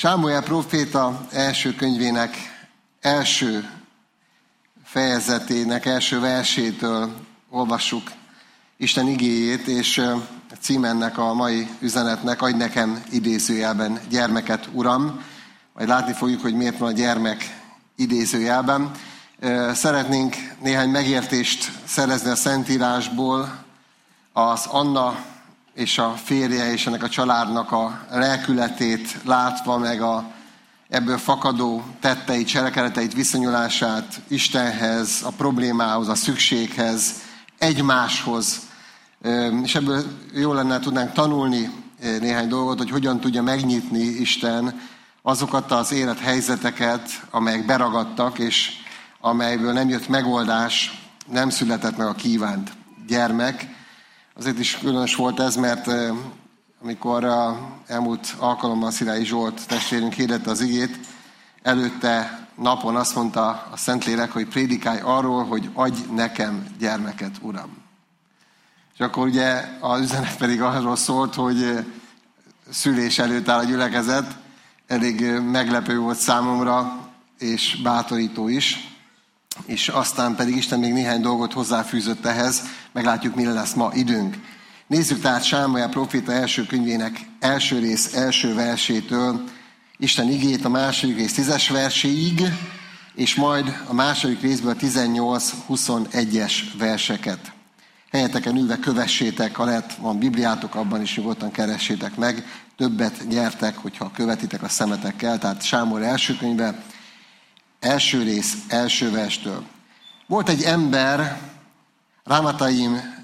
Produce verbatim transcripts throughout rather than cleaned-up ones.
Sámuel próféta első könyvének első fejezetének első versétől olvassuk Isten igéjét, és a cím ennek a mai üzenetnek, adj nekem idézőjelben gyermeket, Uram. Majd látni fogjuk, hogy miért van a gyermek idézőjelben. Szeretnénk néhány megértést szerezni a Szentírásból, az Anna és a férje és ennek a családnak a lelkületét látva, meg a ebből fakadó tetteit, cselekedeteit, viszonyulását Istenhez, a problémához, a szükséghez, egymáshoz. És ebből jó lenne, tudnánk tanulni néhány dolgot, hogy hogyan tudja megnyitni Isten azokat az élethelyzeteket, amelyek beragadtak, és amelyből nem jött megoldás, nem született meg a kívánt gyermek. Azért is különös volt ez, mert amikor a elmúlt alkalommal Szilái Zsolt testvérünk hirdette az igét, előtte napon azt mondta a Szentlélek, hogy prédikálj arról, hogy adj nekem gyermeket, Uram. És akkor ugye az üzenet pedig arról szólt, hogy szülés előtt áll a gyülekezet, elég meglepő volt számomra, és bátorító is. És aztán pedig Isten még néhány dolgot hozzáfűzött ehhez, meglátjuk, mire lesz ma időnk. Nézzük tehát Sámuel próféta első könyvének első rész első versétől Isten igét, a második rész tízes verséig, és majd a második részből tizennyolc-huszonegyes verseket. Helyeteken ülve kövessétek, ha lehet, van Bibliátok, abban is nyugodtan keressétek meg, többet nyertek, hogyha követitek a szemetekkel, tehát Sámuel első könyve, első rész, első verstől. Volt egy ember Rámataim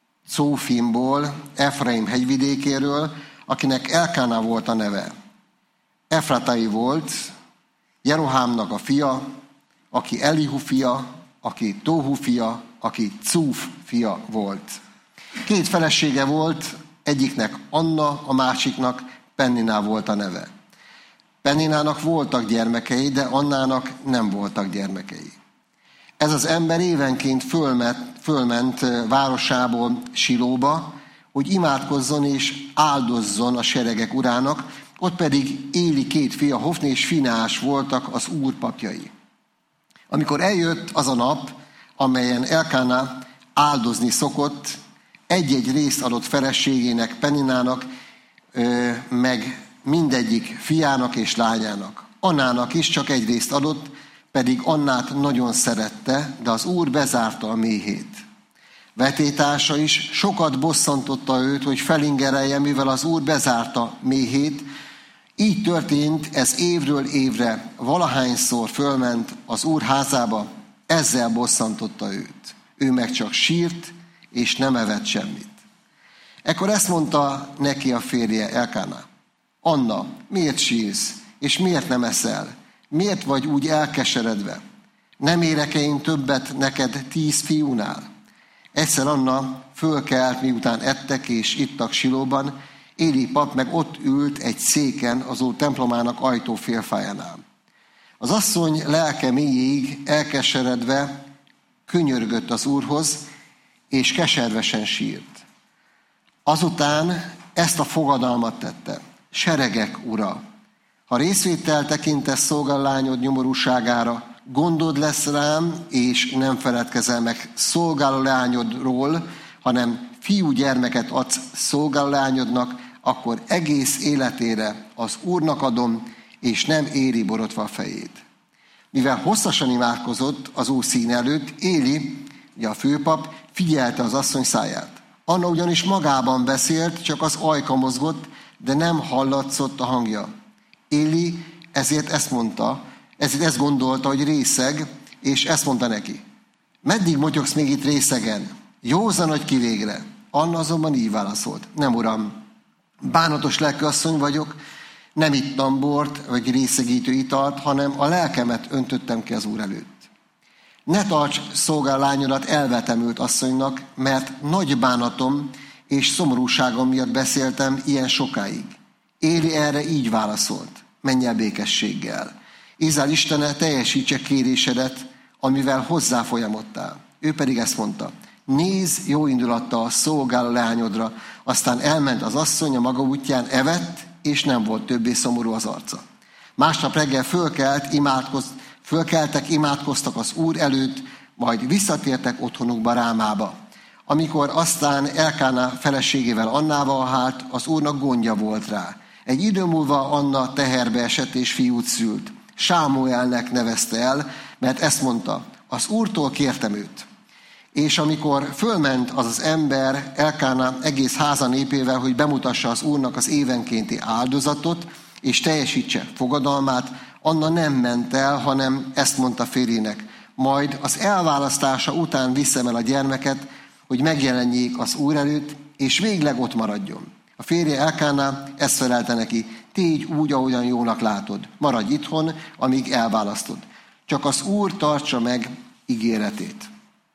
Cófimból, Efraim hegyvidékéről, akinek Elkáná volt a neve. Efratai volt, Jerohámnak a fia, aki Elihu fia, aki Tóhu fia, aki Cúf fia volt. Két felesége volt, egyiknek Anna, a másiknak Penniná volt a neve. Penninának voltak gyermekei, de Annának nem voltak gyermekei. Ez az ember évenként fölment, fölment városából Silóba, hogy imádkozzon és áldozzon a seregek urának, ott pedig Éli két fia, Hofni és Finás voltak az úr papjai. Amikor eljött az a nap, amelyen Elkáná áldozni szokott, egy-egy részt adott feleségének, Penninának, meg mindegyik fiának és lányának. Annának is csak egy részt adott, pedig Annát nagyon szerette, de az Úr bezárta a méhét. Vetétársa is sokat bosszantotta őt, hogy felingerelje, mivel az Úr bezárta méhét. Így történt ez évről évre, valahányszor fölment az Úr házába, ezzel bosszantotta őt. Ő meg csak sírt, és nem evett semmit. Ekkor ezt mondta neki a férje, Elkáná: Anna, miért sírsz, és miért nem eszel? Miért vagy úgy elkeseredve? Nem érek-e én többet neked tíz fiúnál? Egyszer Anna fölkelt, miután ettek és ittak Silóban, Éli pap meg ott ült egy széken az úr templomának ajtó félfájánál. Az asszony lelke mélyéig elkeseredve könyörgött az Úrhoz, és keservesen sírt. Azután ezt a fogadalmat tette: Seregek ura, ha részvétel tekintesz szolgálólányod nyomorúságára, gondod lesz rám, és nem feledkezel meg szolgálólányodról, hanem fiú gyermeket adsz szolgálólányodnak, akkor egész életére az Úrnak adom, és nem éri borotva a fejét. Mivel hosszasan imádkozott az Úr színe előtt, Éli, ugye a főpap, figyelte az asszony száját. Anna ugyanis magában beszélt, csak az ajka mozgott, de nem hallatszott a hangja. Éli ezért ezt mondta, ezért ezt gondolta, hogy részeg, és ezt mondta neki: Meddig motyogsz még itt részegen? Józanodj ki végre. Anna azonban így válaszolt: Nem, uram, bánatos lelkű asszony vagyok, nem ittam bort vagy részegítő italt, hanem a lelkemet öntöttem ki az Úr előtt. Ne tarts szolgálólányodat elvetemült asszonynak, mert nagy bánatom és szomorúságom miatt beszéltem ilyen sokáig. Éli erre így válaszolt: Menj el békességgel. Izrael Istene teljesítse kérésedet, amivel hozzá folyamodtál. Ő pedig ezt mondta: Nézz jó indulattal a szolgáló leányodra. Aztán elment az asszony a maga útján, evett, és nem volt többé szomorú az arca. Másnap reggel fölkelt, imádkoz, fölkeltek, imádkoztak az Úr előtt, majd visszatértek otthonukba, Rámába. Amikor aztán Elkáná feleségével Annával hált, az Úrnak gondja volt rá. Egy idő múlva Anna teherbe esett és fiút szült. Sámuelnek nevezte el, mert ezt mondta, az Úrtól kértem őt. És amikor fölment az az ember Elkáná egész háza népével, hogy bemutassa az Úrnak az évenkénti áldozatot, és teljesítse fogadalmát, Anna nem ment el, hanem ezt mondta férjének. Majd az elválasztása után viszem el a gyermeket, hogy megjelenjék az Úr előtt, és végleg ott maradjon. A férje Elkáná ezt felelte neki, tégy úgy, ahogyan jónak látod. Maradj itthon, amíg elválasztod. Csak az Úr tartsa meg ígéretét.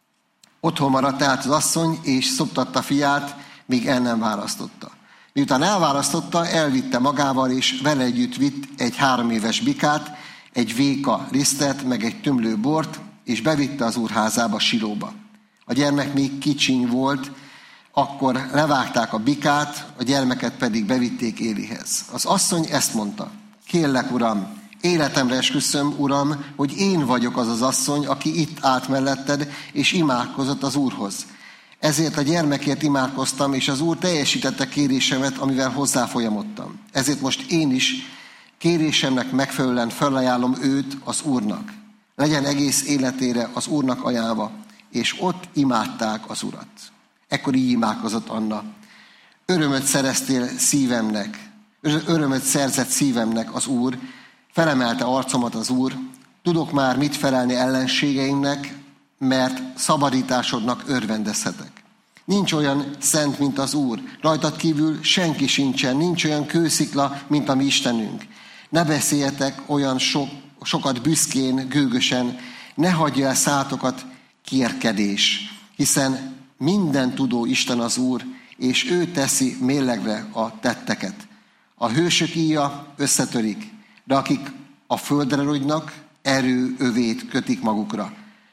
Otthon maradt tehát az asszony, és szoptatta fiát, míg el nem választotta. Miután elválasztotta, elvitte magával, és vele együtt vitt egy három éves bikát, egy véka lisztet, meg egy tömlő bort, és bevitte az Úr házába, Silóba. A gyermek még kicsiny volt, akkor levágták a bikát, a gyermeket pedig bevitték Élihez. Az asszony ezt mondta, kérlek, Uram, életemre esküszöm, Uram, hogy én vagyok az az asszony, aki itt állt melletted, és imádkozott az Úrhoz. Ezért a gyermekért imádkoztam, és az Úr teljesítette kérésemet, amivel hozzáfolyamodtam. Ezért most én is kérésemnek megfelelően felajánlom őt az Úrnak. Legyen egész életére az Úrnak ajánlva, és ott imádták az Urat. Ekkor így imádkozott Anna. Örömöt szereztél szívemnek, örömöt szerzett szívemnek az Úr, felemelte arcomat az Úr, tudok már mit felelni ellenségeimnek, mert szabadításodnak örvendezhetek. Nincs olyan szent, mint az Úr, rajtad kívül senki sincsen, nincs olyan kőszikla, mint a mi Istenünk. Ne beszéljetek olyan sok, sokat büszkén, gőgösen, ne hagyja el szátokat kérkedés, hiszen minden tudó Isten az Úr, és ő teszi mérlegre a tetteket. A hősök íja összetörik, de akik a földre rogynak, erő övét kötik magukra.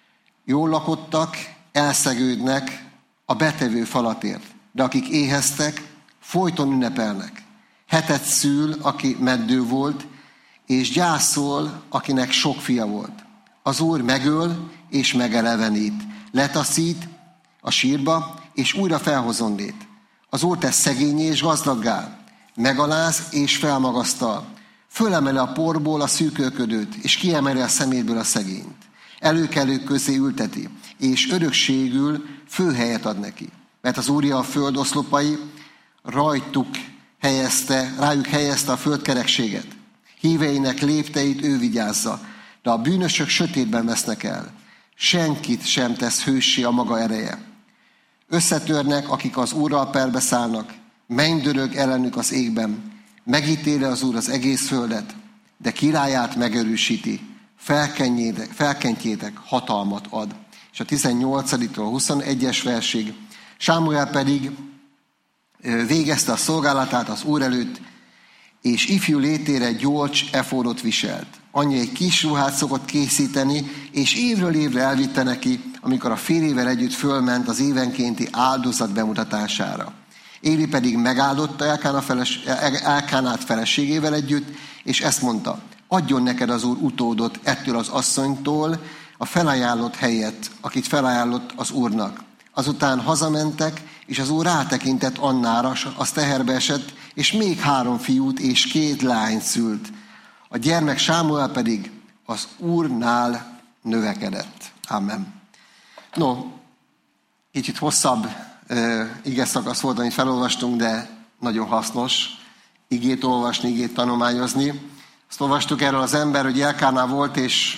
Jól lakottak, elszegődnek a betevő falatért, de akik éheztek, folyton ünnepelnek. Hetet szül, aki meddő volt, és gyászol, akinek sok fia volt. Az Úr megöl és megelevenít, letaszít a sírba, és újra felhozonnét. Az Úr tesz szegényé és gazdaggá, megaláz és felmagasztal. Fölemeli a porból a szűkölködőt, és kiemeli a szeméből a szegényt. Előkelők közé ülteti, és örökségül főhelyet ad neki. Mert az Úrja a föld oszlopai, rajtuk helyezte, rájuk helyezte a földkerekséget. Híveinek lépteit ő vigyázza, de a bűnösök sötétben vesznek el. Senkit sem tesz hőssé a maga ereje. Összetörnek, akik az Úrral perbeszállnak, mennydörög ellenük az égben. Megítéli az Úr az egész földet, de királyát megerősíti. Felkentjétek, hatalmat ad. És a tizennyolcadikról a huszonegyes versig. Sámuel pedig végezte a szolgálatát az Úr előtt, és ifjú létére gyolcs efódot viselt. Anyja egy kis ruhát szokott készíteni, és évről évre elvitte neki, amikor a férjével együtt fölment az évenkénti áldozat bemutatására. Éli pedig megáldotta Elkána feles, Elkánát feleségével együtt, és ezt mondta, adjon neked az Úr utódot ettől az asszonytól a felajánlott helyet, akit felajánlott az Úrnak. Azután hazamentek, és az Úr rátekintett Annára, az teherbe esett, és még három fiút és két lányt szült. A gyermek Sámuel pedig az Úrnál növekedett. Amen. No, kicsit hosszabb uh, igeszakasz volt, amit felolvastunk, de nagyon hasznos igét olvasni, igét tanulmányozni. Azt olvastuk erről az ember, hogy Elkáná volt, és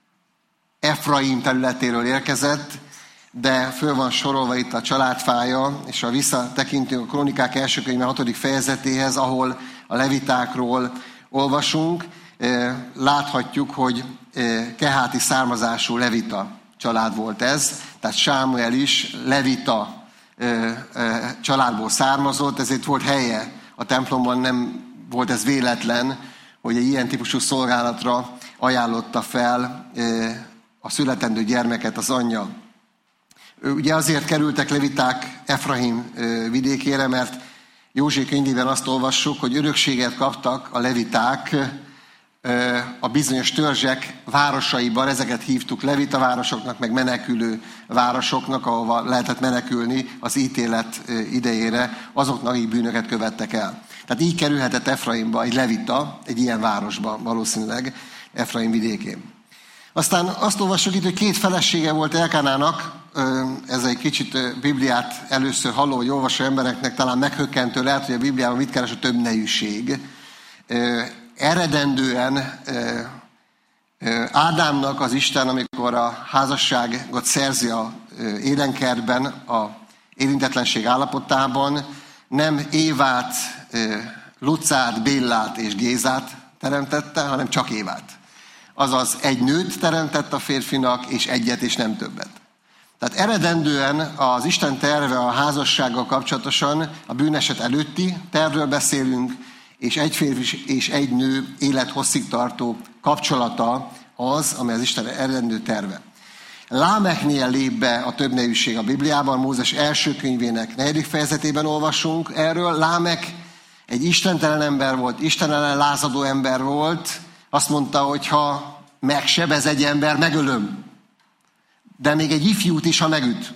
Efraim területéről érkezett, de föl van sorolva itt a családfája, és ha visszatekintünk a Krónikák első könyve hatodik fejezetéhez, ahol a levitákról olvasunk, láthatjuk, hogy keháti származású levita család volt ez, tehát Sámuel is levita családból származott, ezért volt helye a templomban, nem volt ez véletlen, hogy egy ilyen típusú szolgálatra ajánlotta fel a születendő gyermeket az anyja. Ugye azért kerültek leviták Efraim vidékére, mert József könyvében azt olvassuk, hogy örökséget kaptak a leviták a bizonyos törzsek városaiban, ezeket hívtuk levita városoknak, meg menekülő városoknak, ahova lehetett menekülni az ítélet idejére azoknak, akik bűnöket követtek el. Tehát így kerülhetett Efraimba egy levita, egy ilyen városba valószínűleg, Efraim vidékén. Aztán azt olvassuk itt, hogy két felesége volt Elkánának, ez egy kicsit Bibliát először halló, hogy olvasó embereknek talán meghökkentő lehet, hogy a Bibliában mit keres a többnejűség. Eredendően Ádámnak az Isten, amikor a házasságot szerzi a édenkertben, a érintetlenség állapotában, nem Évát, Lucát, Bélát és Gézát teremtette, hanem csak Évát. Azaz egy nőt teremtett a férfinak, és egyet, és nem többet. Tehát eredendően az Isten terve a házassággal kapcsolatosan a bűneset előtti tervről beszélünk, és egy férfi és egy nő élethosszig tartó kapcsolata az, ami az Isten eredendő terve. Lámeknél lép be a többnejűség a Bibliában, Mózes első könyvének negyedik fejezetében olvasunk erről. Lámek egy istentelen ember volt, Isten ellen lázadó ember volt. Azt mondta, hogy ha megsebez egy ember, megölöm. De még egy ifjút is, ha megüt.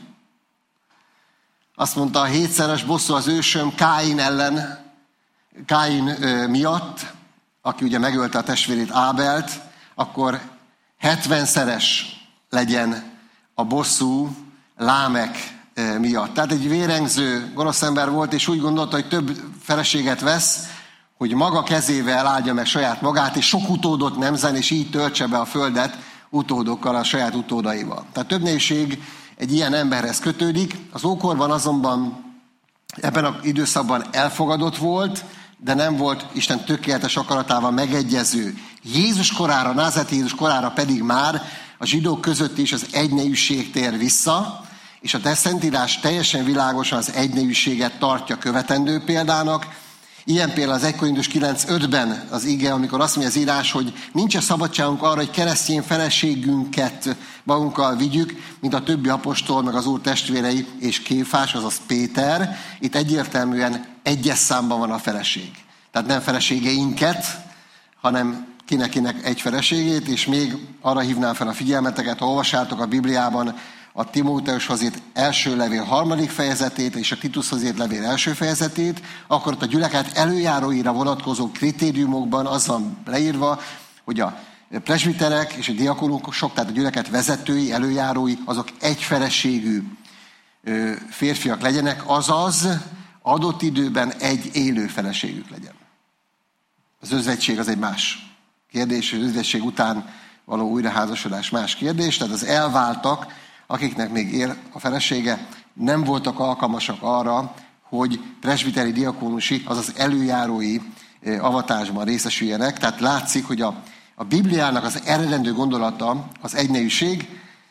Azt mondta, a hétszeres bosszú az ősöm Káin ellen, Káin miatt, aki ugye megölte a testvérét Ábelt, akkor hetvenszeres legyen a bosszú Lámek miatt. Tehát egy vérengző gonosz ember volt, és úgy gondolta, hogy több feleséget vesz, hogy maga kezével áldja meg saját magát, és sok utódot nemzen, és így töltse be a földet utódokkal, a saját utódaival. Tehát többnejűség egy ilyen emberhez kötődik. Az ókorban azonban ebben az időszakban elfogadott volt, de nem volt Isten tökéletes akaratával megegyező. Jézus korára, Názáreti Jézus korára pedig már a zsidók között is az egynejűség tér vissza, és a Szentírás teljesen világosan az egynejűséget tartja követendő példának. Ilyen például az egy Korintus kilenc ötben az ige, amikor azt mondja az írás, hogy nincs szabadságunk arra, hogy keresztény feleségünket magunkkal vigyük, mint a többi apostol, meg az Úr testvérei és Kéfás, azaz Péter. Itt egyértelműen egyes számban van a feleség. Tehát nem feleségeinket, hanem kinek-kinek egy feleségét, és még arra hívnám fel a figyelmeteket, ha olvassátok a Bibliában a Timóteushoz írt első levél harmadik fejezetét és a Titushoz írt levél első fejezetét, akkor ott a gyülekezet előjáróira vonatkozó kritériumokban az van leírva, hogy a presbiterek és a diakonusok, tehát a gyülekezet vezetői, előjárói, azok egyfeleségű férfiak legyenek, azaz adott időben egy élő feleségük legyen. Az özvegység az egy más kérdés, az özvegység után való újraházasodás más kérdés, tehát az elváltak, akiknek még él a felesége, nem voltak alkalmasak arra, hogy presbiteri diakónusi, azaz előjárói avatásban részesüljenek. Tehát látszik, hogy a, a Bibliának az eredendő gondolata az egynejűség.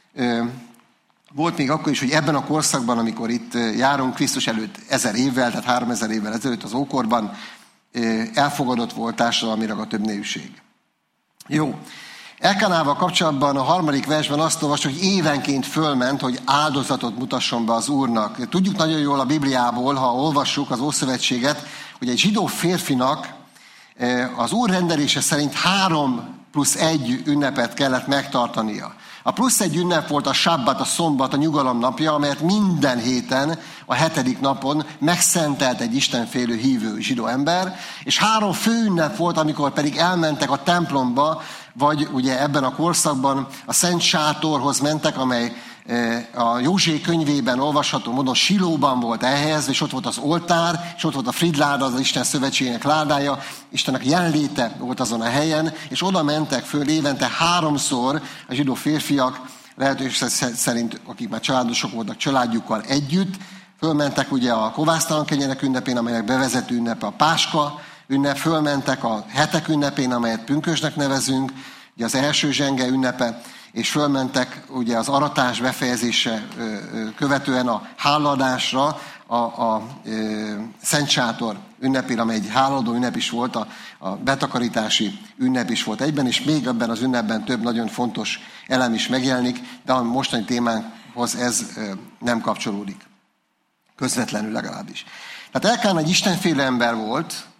Volt még akkor is, hogy ebben a korszakban, amikor itt járunk Krisztus előtt ezer évvel, tehát háromezer évvel ezelőtt az ókorban, elfogadott volt társadalmilag a többnejűség. Jó. Elkánával kapcsolatban a harmadik versben azt olvasjuk, hogy évenként fölment, hogy áldozatot mutasson be az Úrnak. Tudjuk nagyon jól a Bibliából, ha olvassuk az Ószövetséget, hogy egy zsidó férfinak az Úr rendelése szerint három plusz egy ünnepet kellett megtartania. A plusz egy ünnep volt a sabbat, a szombat, a nyugalom napja, amelyet minden héten, a hetedik napon megszentelt egy istenfélő hívő zsidó ember, és három fő ünnep volt, amikor pedig elmentek a templomba, vagy ugye ebben a korszakban a Szent Sátorhoz mentek, amely a József könyvében olvasható módon Silóban volt elhelyezve, és ott volt az oltár, és ott volt a Fridláda, az Isten szövetségének ládája, Istennek jelenléte volt azon a helyen, és oda mentek föl évente háromszor a zsidó férfiak, lehetőség szerint, akik már családosok voltak családjukkal együtt, fölmentek ugye a kovásztalan kenyerek ünnepén, amelynek bevezető ünnepe a Páska ünnep, fölmentek a hetek ünnepén, amelyet pünkösdnek nevezünk, ugye az első zsenge ünnepe, és fölmentek ugye az aratás befejezése követően a hálaadásra, a, a, a Szent Sátor ünnepére, amely egy hálaadó ünnep is volt, a, a betakarítási ünnep is volt egyben, és még ebben az ünnepben több nagyon fontos elem is megjelenik, de a mostani témánkhoz ez nem kapcsolódik. Közvetlenül legalábbis. Tehát Elkán egy istenfélő ember volt,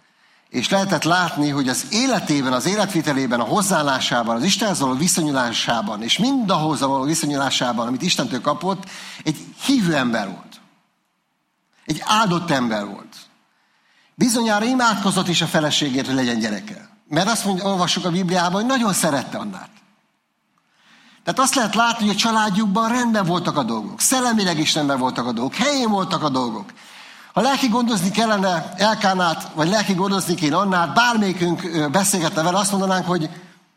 és lehetett látni, hogy az életében, az életvitelében, a hozzáállásában, az Istenhez való viszonyulásában, és mindahhoz való viszonyulásában, amit Istentől kapott, egy hívő ember volt. Egy áldott ember volt. Bizonyára imádkozott is a feleségért, hogy legyen gyereke. Mert azt mondja, olvassuk a Bibliában, hogy nagyon szerette Annát. Tehát azt lehet látni, hogy a családjukban rendben voltak a dolgok. Szellemileg is rendben voltak a dolgok. Helyén voltak a dolgok. Ha lelki gondozni kellene Elkánát, vagy lelki gondozni kéne Annát, bármelyikünk beszélgetne vele, azt mondanánk, hogy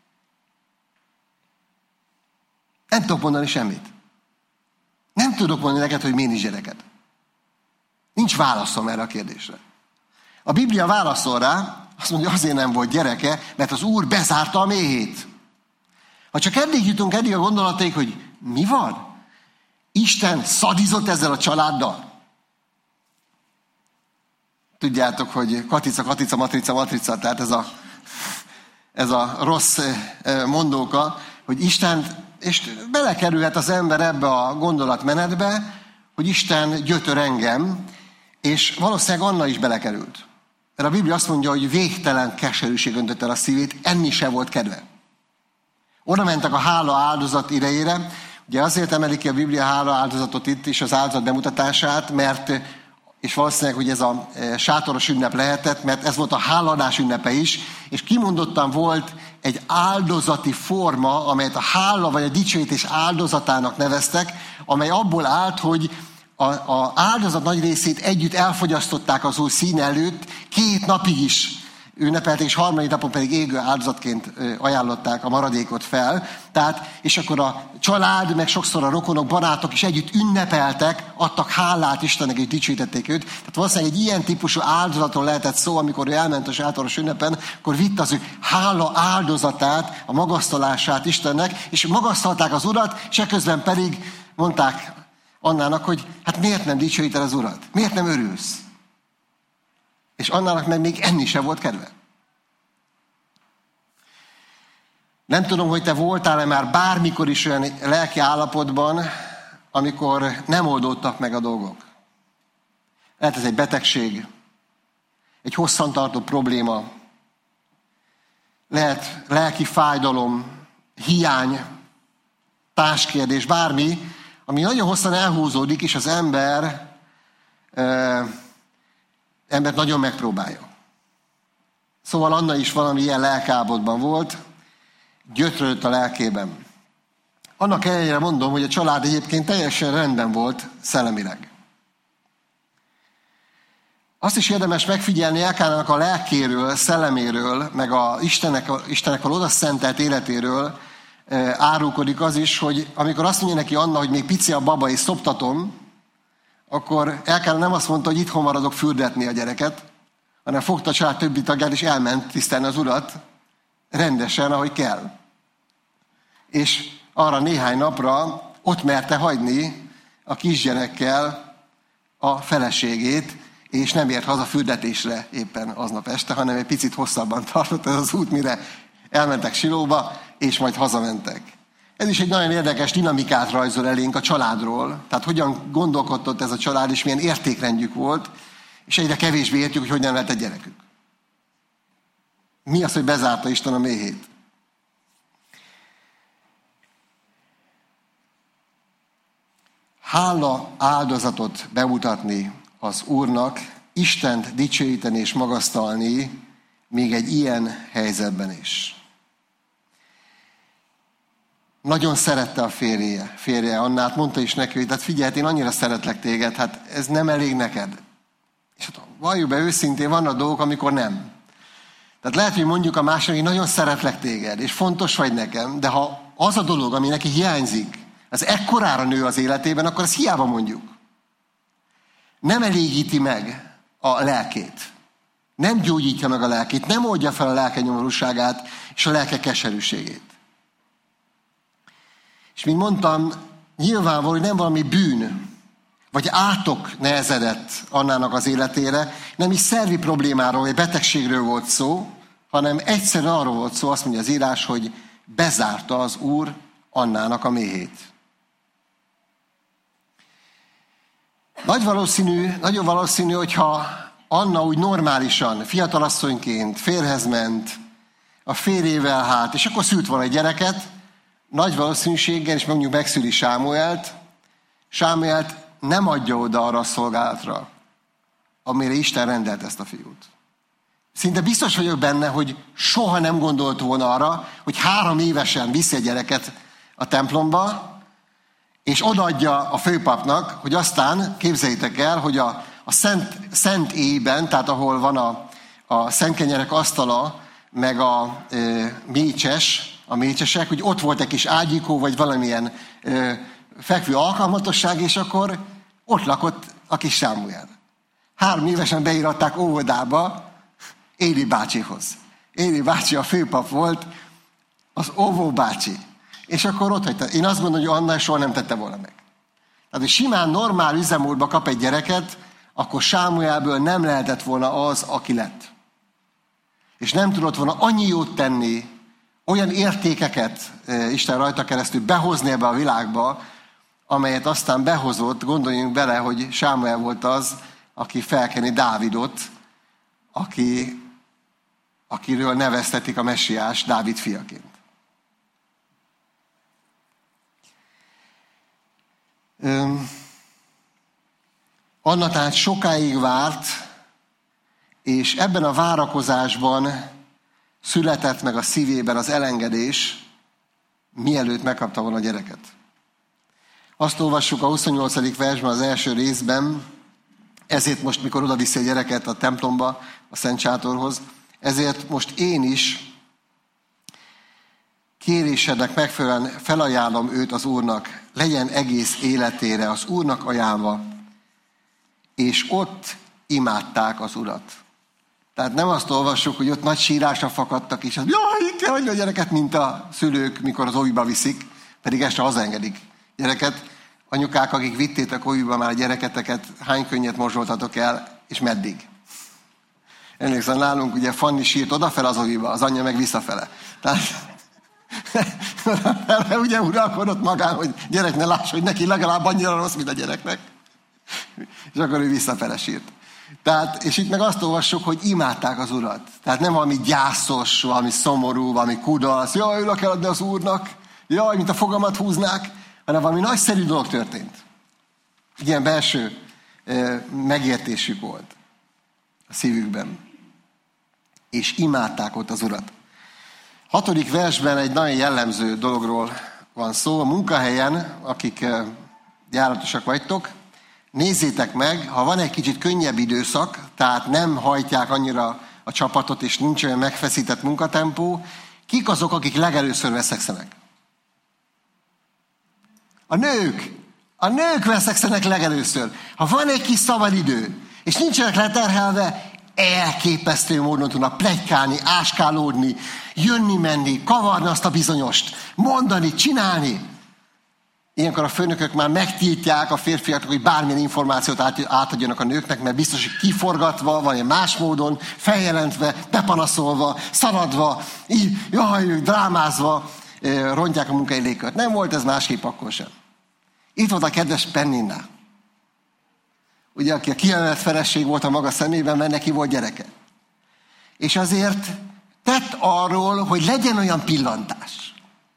nem tudok mondani semmit. Nem tudok mondani neked, hogy miért nincs gyereked. Nincs válaszom erre a kérdésre. A Biblia válaszol rá, azt mondja, azért nem volt gyereke, mert az Úr bezárta a méhét. Ha csak eddig jutunk, eddig a gondolataik, hogy mi van? Isten szadizott ezzel a családdal. Tudjátok, hogy katica, katica, matrica, matrica, tehát ez a, ez a rossz mondóka, hogy Isten, és belekerülhet az ember ebbe a gondolatmenetbe, hogy Isten gyötör engem, és valószínűleg Anna is belekerült. Mert a Biblia azt mondja, hogy végtelen keserűség öntötte el a szívét, enni se volt kedve. Oda mentek a hála áldozat idejére, ugye azért emelik ki a Biblia hála áldozatot itt is, az áldozat bemutatását, mert, és valószínűleg, hogy ez a sátoros ünnep lehetett, mert ez volt a hálaadás ünnepe is, és kimondottan volt egy áldozati forma, amelyet a hála vagy a dicsőítés áldozatának neveztek, amely abból állt, hogy a, a áldozat nagy részét együtt elfogyasztották az Úr színe előtt, két napig is ünnepelték, és harmadik napon pedig égő áldozatként ajánlották a maradékot fel. Tehát, és akkor a család, meg sokszor a rokonok, barátok is együtt ünnepeltek, adtak hálát Istennek, és dicsőítették őt. Tehát valószínűleg egy ilyen típusú áldozaton lehetett szó, amikor ő elment a sátoros ünnepen, akkor vitt az ő hála áldozatát, a magasztalását Istennek, és magasztalták az Urat, és ekközben pedig mondták Annának, hogy hát miért nem dicsőíted az Urat? Miért nem örülsz? És Annának meg még enni sem volt kedve. Nem tudom, hogy te voltál-e már bármikor is olyan lelki állapotban, amikor nem oldódtak meg a dolgok. Lehet ez egy betegség, egy hosszantartó probléma, lehet lelki fájdalom, hiány, társkérdés, bármi, ami nagyon hosszan elhúzódik, és az ember e, embert nagyon megpróbálja. Szóval Anna is valami ilyen lelkállapotban volt, gyötrődött a lelkében. Annak ellenére mondom, hogy a család egyébként teljesen rendben volt szellemileg. Azt is érdemes megfigyelni Elkánának a lelkéről, szelleméről, meg a Istennek, a Istennek való odaszentelt életéről e, árulkodik az is, hogy amikor azt mondja neki Anna, hogy még pici a baba és szoptatom, akkor Elkána nem azt mondta, hogy itthon maradok fürdetni a gyereket, hanem fogta a család többi tagját, és elment tisztelni az Urat rendesen, ahogy kell. És arra néhány napra ott merte hagyni a kisgyerekkel a feleségét, és nem ért haza fürdetésre éppen aznap este, hanem egy picit hosszabban tartott ez az út, mire elmentek Silóba, és majd hazamentek. Ez is egy nagyon érdekes dinamikát rajzol elénk a családról, tehát hogyan gondolkodott ez a család, és milyen értékrendjük volt, és egyre kevésbé értjük, hogy hogy nem lett egy gyerekük. Mi az, hogy bezárta Isten a méhét? Hála áldozatot bemutatni az Úrnak, Istent dicsőíteni és magasztalni még egy ilyen helyzetben is. Nagyon szerette a férje, férje Annát, mondta is neki, hogy tehát figyelj, én annyira szeretlek téged, hát ez nem elég neked. És hát valljuk be őszintén, vannak dolgok, amikor nem. Tehát lehet, hogy mondjuk a másik, hogy nagyon szeretlek téged, és fontos vagy nekem, de ha az a dolog, ami neki hiányzik, az ekkorára nő az életében, akkor ezt hiába mondjuk. Nem elégíti meg a lelkét. Nem gyógyítja meg a lelkét, nem oldja fel a lelke nyomorúságát és a lelke keserűségét. És mint mondtam, nyilvánvaló, hogy nem valami bűn, vagy átok nehezedett Annának az életére, nem is szervi problémáról, vagy betegségről volt szó, hanem egyszerűen arról volt szó, azt mondja az írás, hogy bezárta az Úr Annának a méhét. Nagy valószínű, nagyon valószínű, hogyha Anna úgy normálisan, fiatalasszonyként férhez ment, a férjével hát, és akkor szült volna egy gyereket, nagy valószínűséggel, és mondjuk megszüli Sámuelt, Sámuelt nem adja oda arra a szolgálatra, amire Isten rendelt ezt a fiút. Szinte biztos vagyok benne, hogy soha nem gondolt volna arra, hogy három évesen viszi a gyereket a templomba, és odaadja a főpapnak, hogy aztán képzeljétek el, hogy a, a szent, szent éjben, tehát ahol van a, a szentkenyerek asztala, meg a e, mécses, a mécsesek, hogy ott volt egy kis ágyikó, vagy valamilyen e, fekvő alkalmatosság, és akkor ott lakott a kis Sámuel. Három évesen beíratták óvodába Éli bácsihoz. Éli bácsi a főpap volt, az óvó bácsi. És akkor ott hagyta. Én azt gondolom, hogy Anna soha nem tette volna meg. Tehát, hogy simán normál üzemmódba kap egy gyereket, akkor Sámuelből nem lehetett volna az, aki lett. És nem tudott volna annyi jót tenni, olyan értékeket Isten rajta keresztül behozni ebbe a világba, amelyet aztán behozott, gondoljunk bele, hogy Sámuel volt az, aki felkeni Dávidot, aki, akiről neveztetik a messiás Dávid fiaként. Anna tehát sokáig várt, és ebben a várakozásban született meg a szívében az elengedés, mielőtt megkapta volna a gyereket. Azt olvassuk a huszonnyolcadik versben, az első részben, ezért most, mikor oda viszi a gyereket a templomba, a Szent Sátorhoz, ezért most én is kérésednek megfelelően felajánlom őt az Úrnak, legyen egész életére az Úrnak ajánlva, és ott imádták az Urat. Tehát nem azt olvassuk, hogy ott nagy sírásra fakadtak, és az, jaj, kell hagyni a gyereket, mint a szülők, mikor az óviba viszik, pedig este hazaengedik gyereket. Anyukák, akik vittétek óviba már a gyereketeket, hány könnyet morzsoltatok el, és meddig? Emlékszem, nálunk ugye Fanni sírt odafele az óviba, az anyja meg visszafele. Tehát ugye uralkodott magán, hogy gyerek ne láss, hogy neki legalább annyira rossz, mint a gyereknek. És akkor ő visszafele sírt. Tehát, és itt meg azt olvassuk, hogy imádták az Urat. Tehát nem valami gyászos, valami szomorú, valami kudarc, jaj, oda kell adni az Úrnak, jaj, mint a fogamat húznák, hanem valami nagyszerű dolog történt. Ilyen belső eh, megértésük volt a szívükben. És imádták ott az Urat. Hatodik versben egy nagyon jellemző dologról van szó. A munkahelyen, akik eh, járatosak vagytok, nézzétek meg, ha van egy kicsit könnyebb időszak, tehát nem hajtják annyira a csapatot, és nincs olyan megfeszített munkatempó, kik azok, akik legelőször veszekszenek? A nők. A nők veszekszenek legelőször. Ha van egy kis szabad idő, és nincsenek leterhelve, elképesztő módon tudnak pletykálni, áskálódni, jönni-menni, kavarni azt a bizonyost, mondani, csinálni. Ilyenkor a főnökök már megtiltják a férfiaknak, hogy bármilyen információt átadjanak a nőknek, mert biztos, hogy kiforgatva, vagy más módon, feljelentve, bepanaszolva, szaladva, így, jaj, drámázva rontják a munkai légkört. Nem volt ez másképp akkor sem. Itt volt a kedves Penninna. Ugye, aki a kiemelt feleség volt a maga szemében, mert neki volt gyereke. És azért tett arról, hogy legyen olyan pillantás.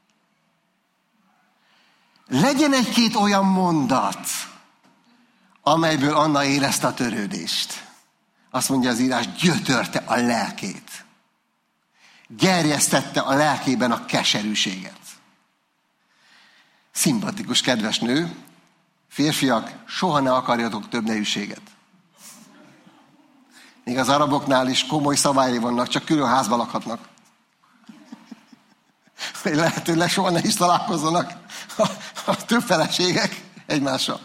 Legyen egy-két olyan mondat, amelyből Anna érezte a törődést. Azt mondja az írás, gyötörte a lelkét. Gerjesztette a lelkében a keserűséget. Szimpatikus, kedves nő, férfiak, soha ne akarjatok több nejűséget. Még az araboknál is komoly szabályai vannak, csak külön házba lakhatnak. Hogy lehetőleg soha ne is találkozzanak a, a több feleségek egymással.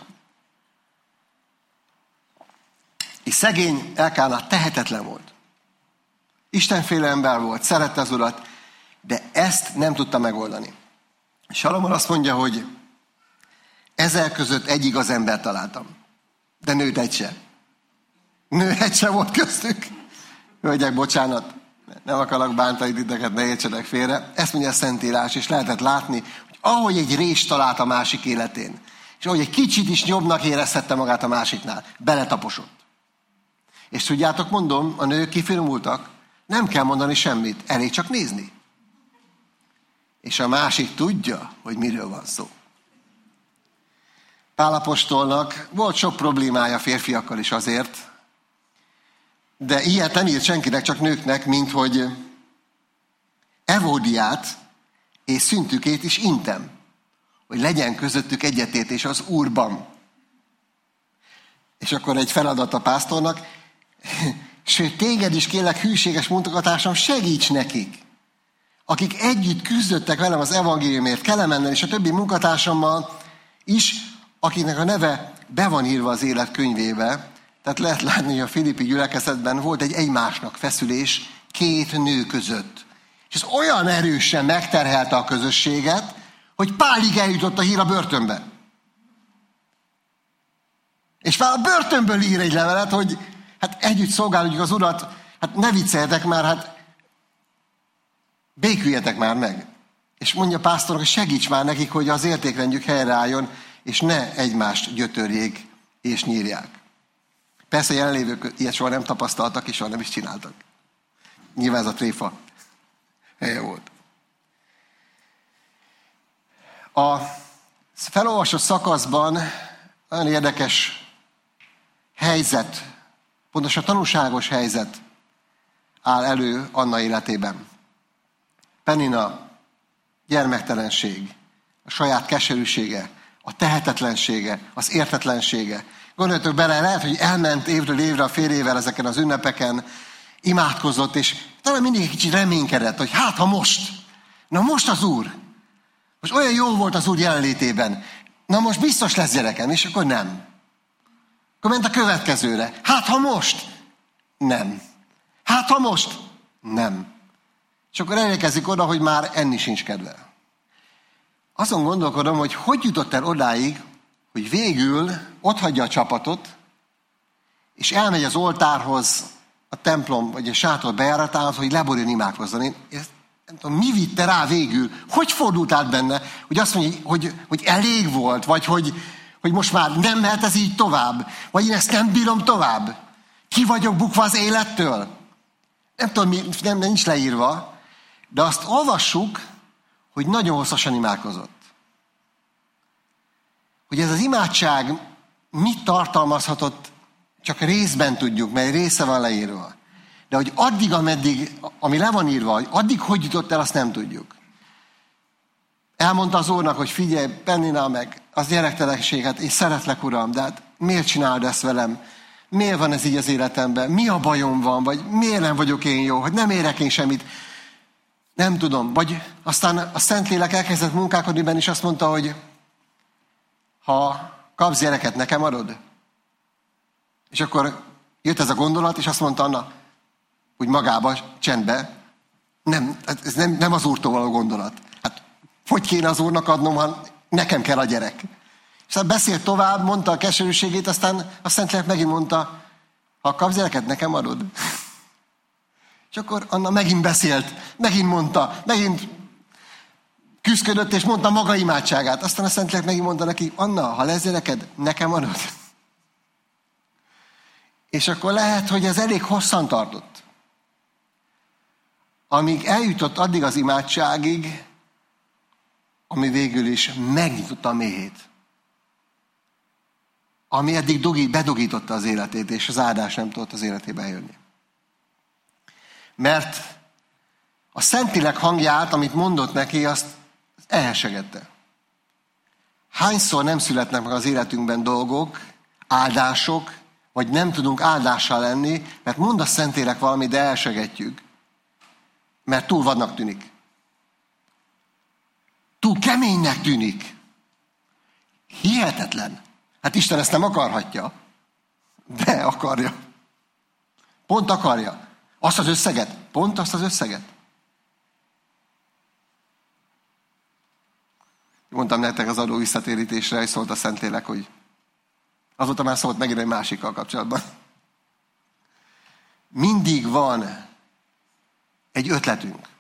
És szegény Elkána tehetetlen volt. Istenféle ember volt, szerette az Urat, de ezt nem tudta megoldani. Salamon azt mondja, hogy ezer között egy igaz embert találtam, de nőt egy se. Nő egy se volt köztük. Hölgyek, bocsánat, nem akarok bántani titeket, ne értsenek félre. Ezt mondja a Szentírás, és lehetett látni, hogy ahogy egy rést talált a másik életén, és ahogy egy kicsit is jobbnak érezhette magát a másiknál, beletaposott. És tudjátok, mondom, a nők kifinomultak, nem kell mondani semmit, elég csak nézni. És a másik tudja, hogy miről van szó. Pál apostolnak volt sok problémája férfiakkal is azért, de ilyet nem írt senkinek, csak nőknek, mint hogy Evódiát és szüntükét is intem, hogy legyen közöttük egyetértés az Úrban. És akkor egy feladat a pásztornak, sőt, téged is kérlek, hűséges munkatársam, segíts nekik, akik együtt küzdöttek velem az evangéliumért, Kelemennel és a többi munkatársammal is, akiknek a neve be van írva az élet könyvébe. Tehát lehet látni, hogy a filippi gyülekezetben volt egy egymásnak feszülés két nő között. És ez olyan erősen megterhelte a közösséget, hogy Pálig eljutott a hír a börtönbe. És Pál a börtönből ír egy levelet, hogy hát együtt szolgáljuk az Urat, hát ne vicceljetek már, hát béküljetek már meg. És mondja a pásztornak, hogy segíts már nekik, hogy az értékrendjük helyreálljon, és ne egymást gyötörjék és nyírják. Persze jelenlévők ilyet soha nem tapasztaltak, és soha nem is csináltak. Nyilván ez a tréfa helye volt. A felolvasott szakaszban nagyon érdekes helyzet, pontosan tanúságos helyzet áll elő Anna életében. Penina gyermektelenség, a saját keserűsége, a tehetetlensége, az értetlensége. Gondoljatok bele, lehet, hogy elment évről évre a férjével ezeken az ünnepeken, imádkozott, és talán mindig egy kicsit reménykedett, hogy hát ha most, na most az Úr, most olyan jó volt az Úr jelenlétében, na most biztos lesz gyerekem, és akkor nem. Akkor ment a következőre, hát ha most, nem. Hát ha most, nem. És akkor elérkezik oda, hogy már enni sincs kedve. Azon gondolkodom, hogy hogy jutott el odáig, hogy végül otthagyja a csapatot, és elmegy az oltárhoz, a templom, vagy a sátor bejáratához, hogy leboruljon imádkozzon. Én ezt, nem tudom, mi vitte rá végül? Hogy fordult át benne, hogy azt mondja, hogy, hogy elég volt, vagy hogy, hogy most már nem mehet ez így tovább, vagy én ezt nem bírom tovább. Ki vagyok bukva az élettől? Nem tudom, mi, nem, nincs leírva, de azt olvassuk, hogy nagyon hosszasan imádkozott. Hogy ez az imádság mit tartalmazhatott, csak részben tudjuk, mert része van leírva. De hogy addig, ameddig, ami le van írva, hogy addig hogy jutott el, azt nem tudjuk. Elmondta az Úrnak, hogy figyelj, Penina, meg az gyerektelenséget, én szeretlek, Uram, de hát miért csinálod ezt velem? Miért van ez így az életemben? Mi a bajom van? Vagy miért nem vagyok én jó? Hogy nem érek én semmit? Nem tudom. Vagy aztán a Szentlélek elkezdett munkálkodni benne, és azt mondta, hogy ha kapsz gyereket, nekem adod? És akkor jött ez a gondolat, és azt mondta Anna, hogy magába, csendbe, nem, ez nem, nem az Úrtól való gondolat. Hát hogy kéne az Úrnak adnom, ha nekem kell a gyerek? És aztán beszélt tovább, mondta a keserűségét, aztán a Szentlélek megint mondta, ha kapsz gyereket, nekem adod? És akkor Anna megint beszélt, megint mondta, megint küszködött, és mondta maga imádságát. Aztán a Szentlélek megint mondta neki, Anna, ha lesz gyereked, nekem adod? És akkor lehet, hogy ez elég hosszan tartott. Amíg eljutott addig az imádságig, ami végül is megnyitotta a méhét. Ami eddig dogi, bedogította az életét, és az áldás nem tudott az életébe jönni. Mert a Szentlélek hangját, amit mondott neki, azt elhessegette. Hányszor nem születnek meg az életünkben dolgok, áldások, vagy nem tudunk áldással lenni, mert mond a Szentlélek valamit, de elsegetjük. Mert túl vadnak tűnik. Túl keménynek tűnik. Hihetetlen. Hát Isten ezt nem akarhatja. De akarja. Pont akarja. Azt az összeget. Pont azt az összeget. Mondtam nektek az adó visszatérítésre, és szólt a Szentlélek, hogy azóta már szólt megint egy másikkal kapcsolatban. Mindig van egy ötletünk.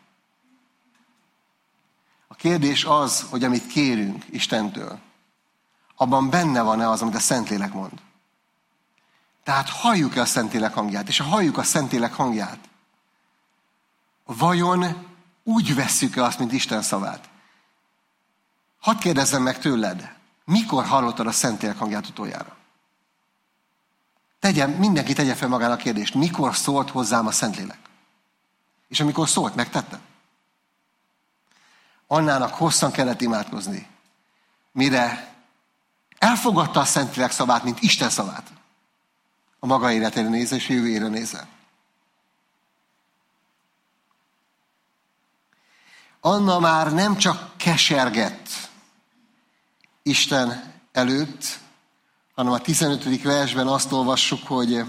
A kérdés az, hogy amit kérünk Istentől, abban benne van-e az, amit a Szentlélek mond. Tehát halljuk-e a Szentlélek hangját? És ha halljuk a Szentlélek hangját, vajon úgy vesszük-e azt, mint Isten szavát? Hadd kérdezzem meg tőled, mikor hallottad a Szentlélek hangját utoljára? Tegyen, mindenki tegye fel magának a kérdést, mikor szólt hozzám a Szentlélek? És amikor szólt, megtette? Annának hosszan kellett imádkozni, mire elfogadta a Szentlélek szavát, mint Isten szavát. A maga életére nézve és jövőjére nézve. Anna már nem csak kesergett Isten előtt, hanem a tizenötödik versben azt olvassuk, hogy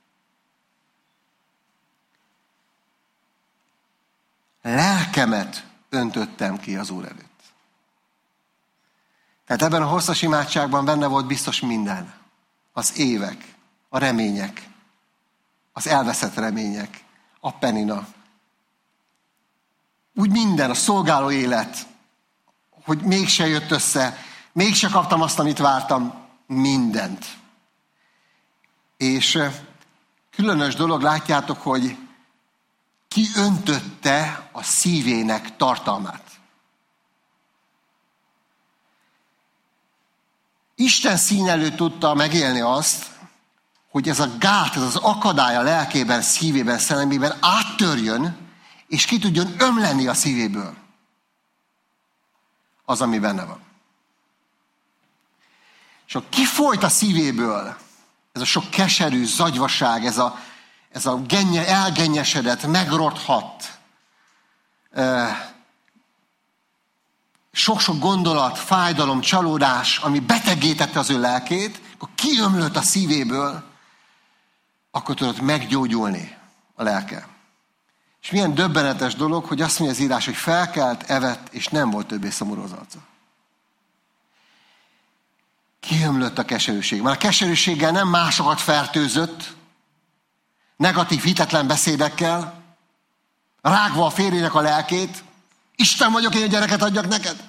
lelkemet öntöttem ki az Úr előtt. Tehát ebben a hosszas imádságban benne volt biztos minden. Az évek, a remények, az elveszett remények, a Penina. Úgy minden, a szolgáló élet, hogy mégse jött össze, mégse kaptam azt, amit vártam, mindent. És különös dolog, látjátok, hogy ki öntötte a szívének tartalmát. Isten szín előtt tudta megélni azt, hogy ez a gát, ez az akadály a lelkében, szívében, szellemében áttörjön, és ki tudjon ömleni a szívéből az, ami benne van. És ha kifolyt a szívéből ez a sok keserű zagyvaság, ez a, ez a gennye, elgennyesedett, megrothadt, sok-sok gondolat, fájdalom, csalódás, ami betegítette az ő lelkét, akkor kiömlött a szívéből, akkor tudott meggyógyulni a lelke. És milyen döbbenetes dolog, hogy azt mondja az írás, hogy felkelt, evett, és nem volt többé szomorú az arca. Kiömlött a keserűség. Már a keserűséggel nem másokat fertőzött, negatív, hitetlen beszédekkel, rágva a férjének a lelkét, Isten vagyok, én egy gyereket adjak neked.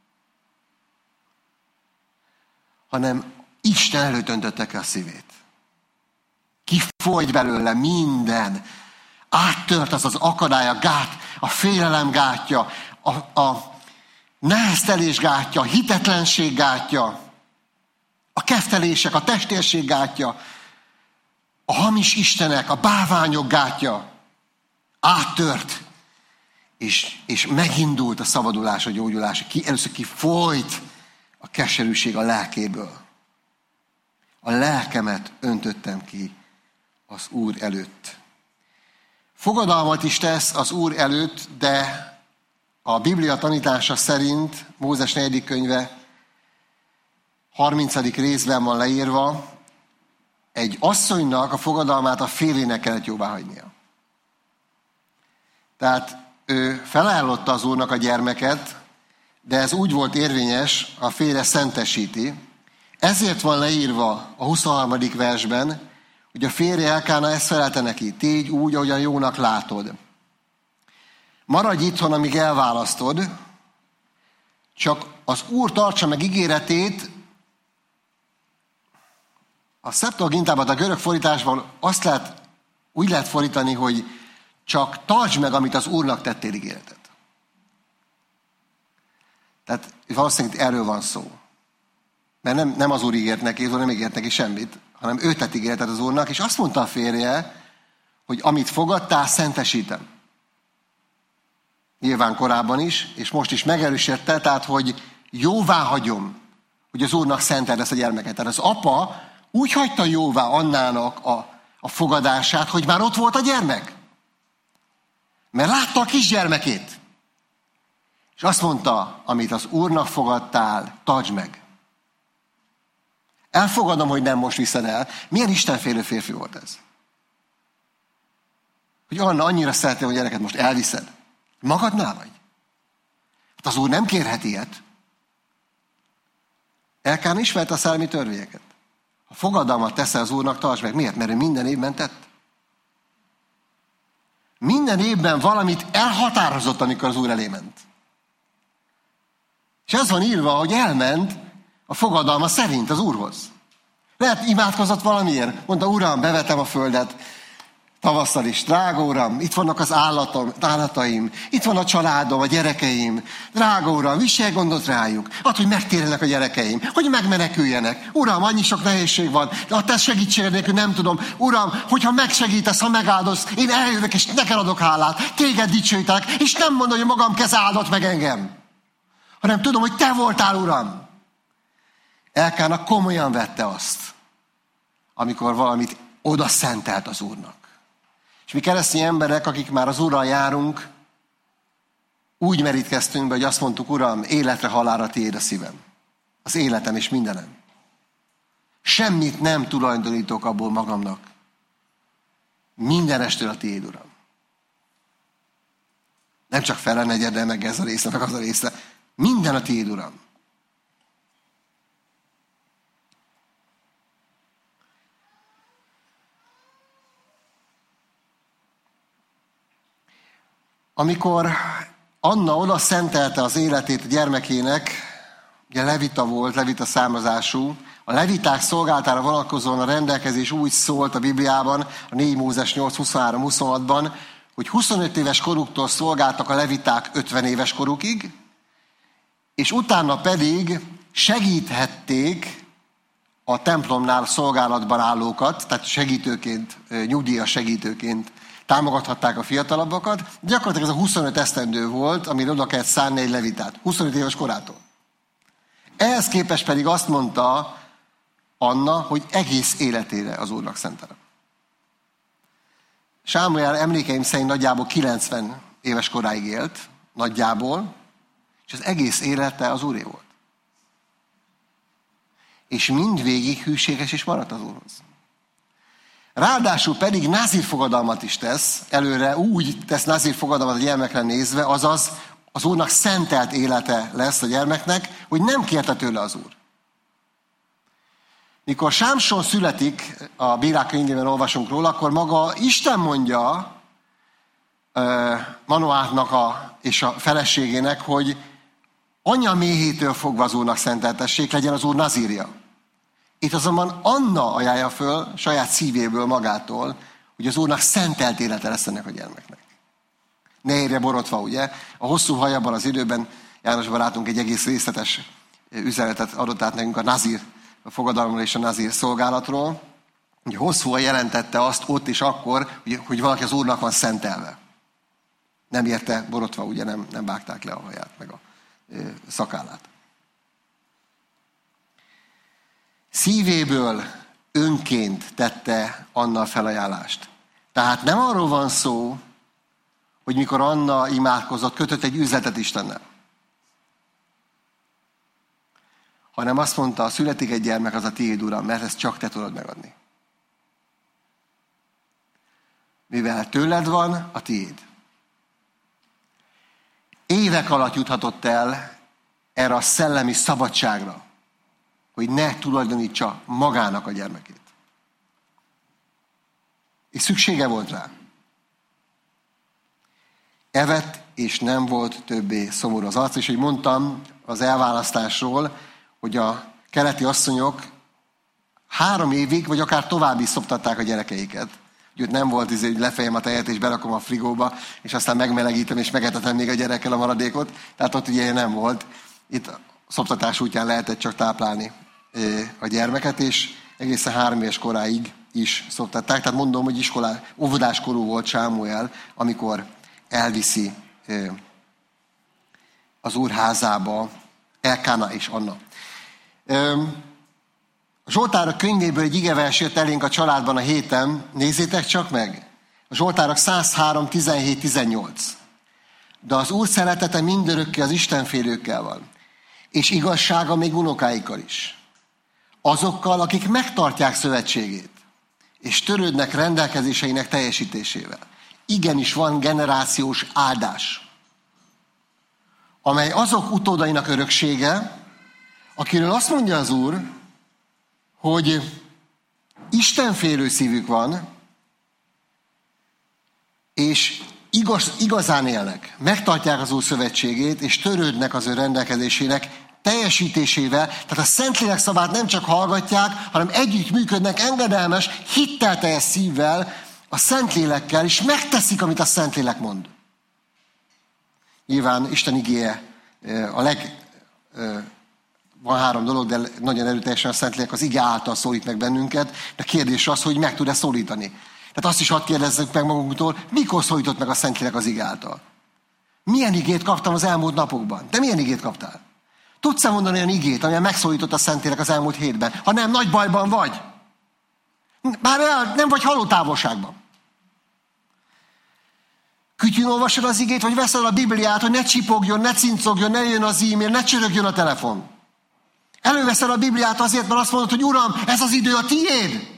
Hanem Isten előtt öntötte ki a szívét. Kifolyt belőle minden. Áttört az az akadály, a gát, a félelem gátja, a, a neheztelés gátja, a hitetlenség gátja, a keftelések, a testérség gátja, a hamis istenek, a bálványok gátja. Áttört, és, és megindult a szabadulás, a gyógyulás. Ki, először kifolyt a keserűség a lelkéből. A lelkemet öntöttem ki az Úr előtt. Fogadalmat is tesz az Úr előtt, de a Biblia tanítása szerint, Mózes negyedik könyve harmincadik részben van leírva, egy asszonynak a fogadalmát a férjének kellett jóváhagynia. Tehát ő felajánlotta az Úrnak a gyermeket, de ez úgy volt érvényes, a férje szentesíti. Ezért van leírva a huszonharmadik versben, hogy a férje Elkána ezt felelte neki, tégy úgy, ahogyan jónak látod. Maradj itthon, amíg elválasztod, csak az Úr tartsa meg ígéretét. A Septuagintában, a görög fordításban azt lehet, úgy lehet fordítani, hogy csak tartsd meg, amit az Úrnak tettél ígéretet. Tehát valószínűleg erről van szó. Mert nem, nem az Úr ígért neki, az Úr nem ígért neki semmit, hanem ő tett ígéretet az Úrnak, és azt mondta a férje, hogy amit fogadtál, szentesítem. Nyilván korábban is, és most is megerősítette, tehát, hogy jóvá hagyom, hogy az Úrnak szenteld ezt a gyermeket. Tehát az apa úgy hagyta jóvá Annának a, a fogadását, hogy már ott volt a gyermek. Mert látta a kisgyermekét. És azt mondta, amit az Úrnak fogadtál, tartsd meg. Elfogadom, hogy nem most viszed el. Milyen istenfélő férfi volt ez? Hogy Anna annyira szereti, hogy gyereket most elviszed. Magadnál vagy? Hát az Úr nem kérhet ilyet. Elkán ismerte a szellemi törvényeket. Ha fogadalmat teszel az Úrnak, tartsd meg. Miért? Mert ő minden évben tett. Minden évben valamit elhatározott, amikor az Úr elé ment. És ez van írva, hogy elment a fogadalma szerint az Úrhoz. Lehet imádkozott valamiért. Mondta, Uram, bevetem a földet tavasszal is. Drága Uram, itt vannak az állatom, állataim, itt van a családom, a gyerekeim. Drága Uram, viselj gondot rájuk. Add, hogy megtérjenek a gyerekeim, hogy megmeneküljenek. Uram, annyi sok nehézség van, de a te segítséged nélkül nem tudom. Uram, hogyha megsegítesz, ha megáldoz, én eljövök, és neked adok hálát. Téged dicsőítek, és nem mondom, hogy magam keze áldott meg engem. Hanem tudom, hogy te voltál, Uram. Elkána komolyan vette azt, amikor valamit oda szentelt az Úrnak. És mi keresztény emberek, akik már az Úrral járunk, úgy merítkeztünk be, hogy azt mondtuk, Uram, életre halálra tiéd a szívem. Az életem és mindenem. Semmit nem tulajdonítok abból magamnak. Mindenestől a tiéd, Uram. Nem csak fele negyede, meg ez a része, meg az a része. Minden a tiéd, Uram. Amikor Anna oda szentelte az életét a gyermekének, ugye levita volt, levita származású, a leviták szolgáltára vonatkozóan a rendelkezés úgy szólt a Bibliában, a négy Mózes nyolc huszonhárom huszonhatban, hogy huszonöt éves koruktól szolgáltak a leviták ötven éves korukig, és utána pedig segíthették a templomnál szolgálatban állókat, tehát segítőként, nyugdíjas segítőként támogathatták a fiatalabbakat. Gyakorlatilag ez a huszonöt esztendő volt, amire oda kellett szánni egy levitát. huszonöt éves korától. Ehhez képest pedig azt mondta Anna, hogy egész életére az Úrnak szentelem. Sámuel emlékeim szerint nagyjából kilencven éves koráig élt, nagyjából, és az egész élete az Úré volt. És mindvégig hűséges is maradt az Úrhoz. Ráadásul pedig názír fogadalmat is tesz, előre úgy tesz názír fogadalmat a gyermekre nézve, azaz az Úrnak szentelt élete lesz a gyermeknek, hogy nem kérte tőle az Úr. Mikor Sámson születik, a Bírák könyvében olvasunk róla, akkor maga Isten mondja Manoátnak a, és a feleségének, hogy anya méhétől fogva az Úrnak szenteltessék, legyen az Úr nazírja. Itt azonban Anna ajánlja föl saját szívéből magától, hogy az Úrnak szentelt élete lesz ennek a gyermeknek. Ne érje borotva, ugye? A hosszú hajabban az időben János barátunk egy egész részletes üzenetet adott át nekünk a nazír a fogadalomról és a nazír szolgálatról. Ugye hosszúan jelentette azt ott és akkor, hogy valaki az Úrnak van szentelve. Nem érte borotva, ugye nem, nem vágták le a haját, meg a szakállát. Szívéből önként tette Anna a felajánlást. Tehát nem arról van szó, hogy mikor Anna imádkozott, kötött egy üzletet Istennel. Hanem azt mondta, születik egy gyermek, az a tiéd, Uram, mert ezt csak te tudod megadni. Mivel tőled van, a tiéd. Évek alatt juthatott el erre a szellemi szabadságra, hogy ne tulajdonítsa magának a gyermekét. És szüksége volt rá. Evett, és nem volt többé szomorú az arc, és hogy mondtam az elválasztásról, hogy a keleti asszonyok három évig, vagy akár tovább is szoptatták a gyerekeiket. Úgyhogy nem volt, hogy lefejem a tejet, és berakom a frigóba, és aztán megmelegítem, és megetetem még a gyerekkel a maradékot. Tehát ott ugye nem volt. Itt szoptatás útján lehetett csak táplálni a gyermeket, és egészen három éves koráig is szoptatták. Tehát mondom, hogy iskolás, óvodáskorú volt Sámuel, amikor elviszi az Úr házába Elkána és Anna. A Zsoltárok könyvéből egy igevers jött elénk a családban a héten. Nézzétek csak meg! A Zsoltárok száz három, tizenhét, tizennyolc. De az Úr szeretete mindörökké az istenfélőkkel van, és igazsága még unokáikkal is. Azokkal, akik megtartják szövetségét, és törődnek rendelkezéseinek teljesítésével. Igenis van generációs áldás, amely azok utódainak öröksége, akiről azt mondja az Úr, hogy istenfélő szívük van, és igaz, igazán élnek, megtartják az Úr szövetségét, és törődnek az ő rendelkezésének teljesítésével, tehát a Szentlélek szavát nem csak hallgatják, hanem együtt működnek engedelmes, hittelteljes szívvel a Szentlélekkel, és megteszik, amit a Szentlélek mond. Nyilván Isten igéje a leg... Van három dolog, de nagyon erőteljesen a Szentlélek az ige által szólít meg bennünket, de kérdés az, hogy meg tud-e szólítani. Tehát azt is hadd kérdezzük meg magunktól, mikor szólított meg a Szentlélek az ige által? Milyen igét kaptam az elmúlt napokban? Te milyen igét kaptál? Tudsz-e mondani olyan igét, amilyen megszólított a Szentlélek az elmúlt hétben? Ha nem, nagy bajban vagy. Bár nem vagy halótávolságban. Kütyűn olvasod az igét, vagy veszed a Bibliát, hogy ne csipogjon, ne cincogjon, ne jön az e-mail, ne csörögjön a telefon. Előveszed a Bibliát azért, mert azt mondod, hogy Uram, ez az idő a tiéd.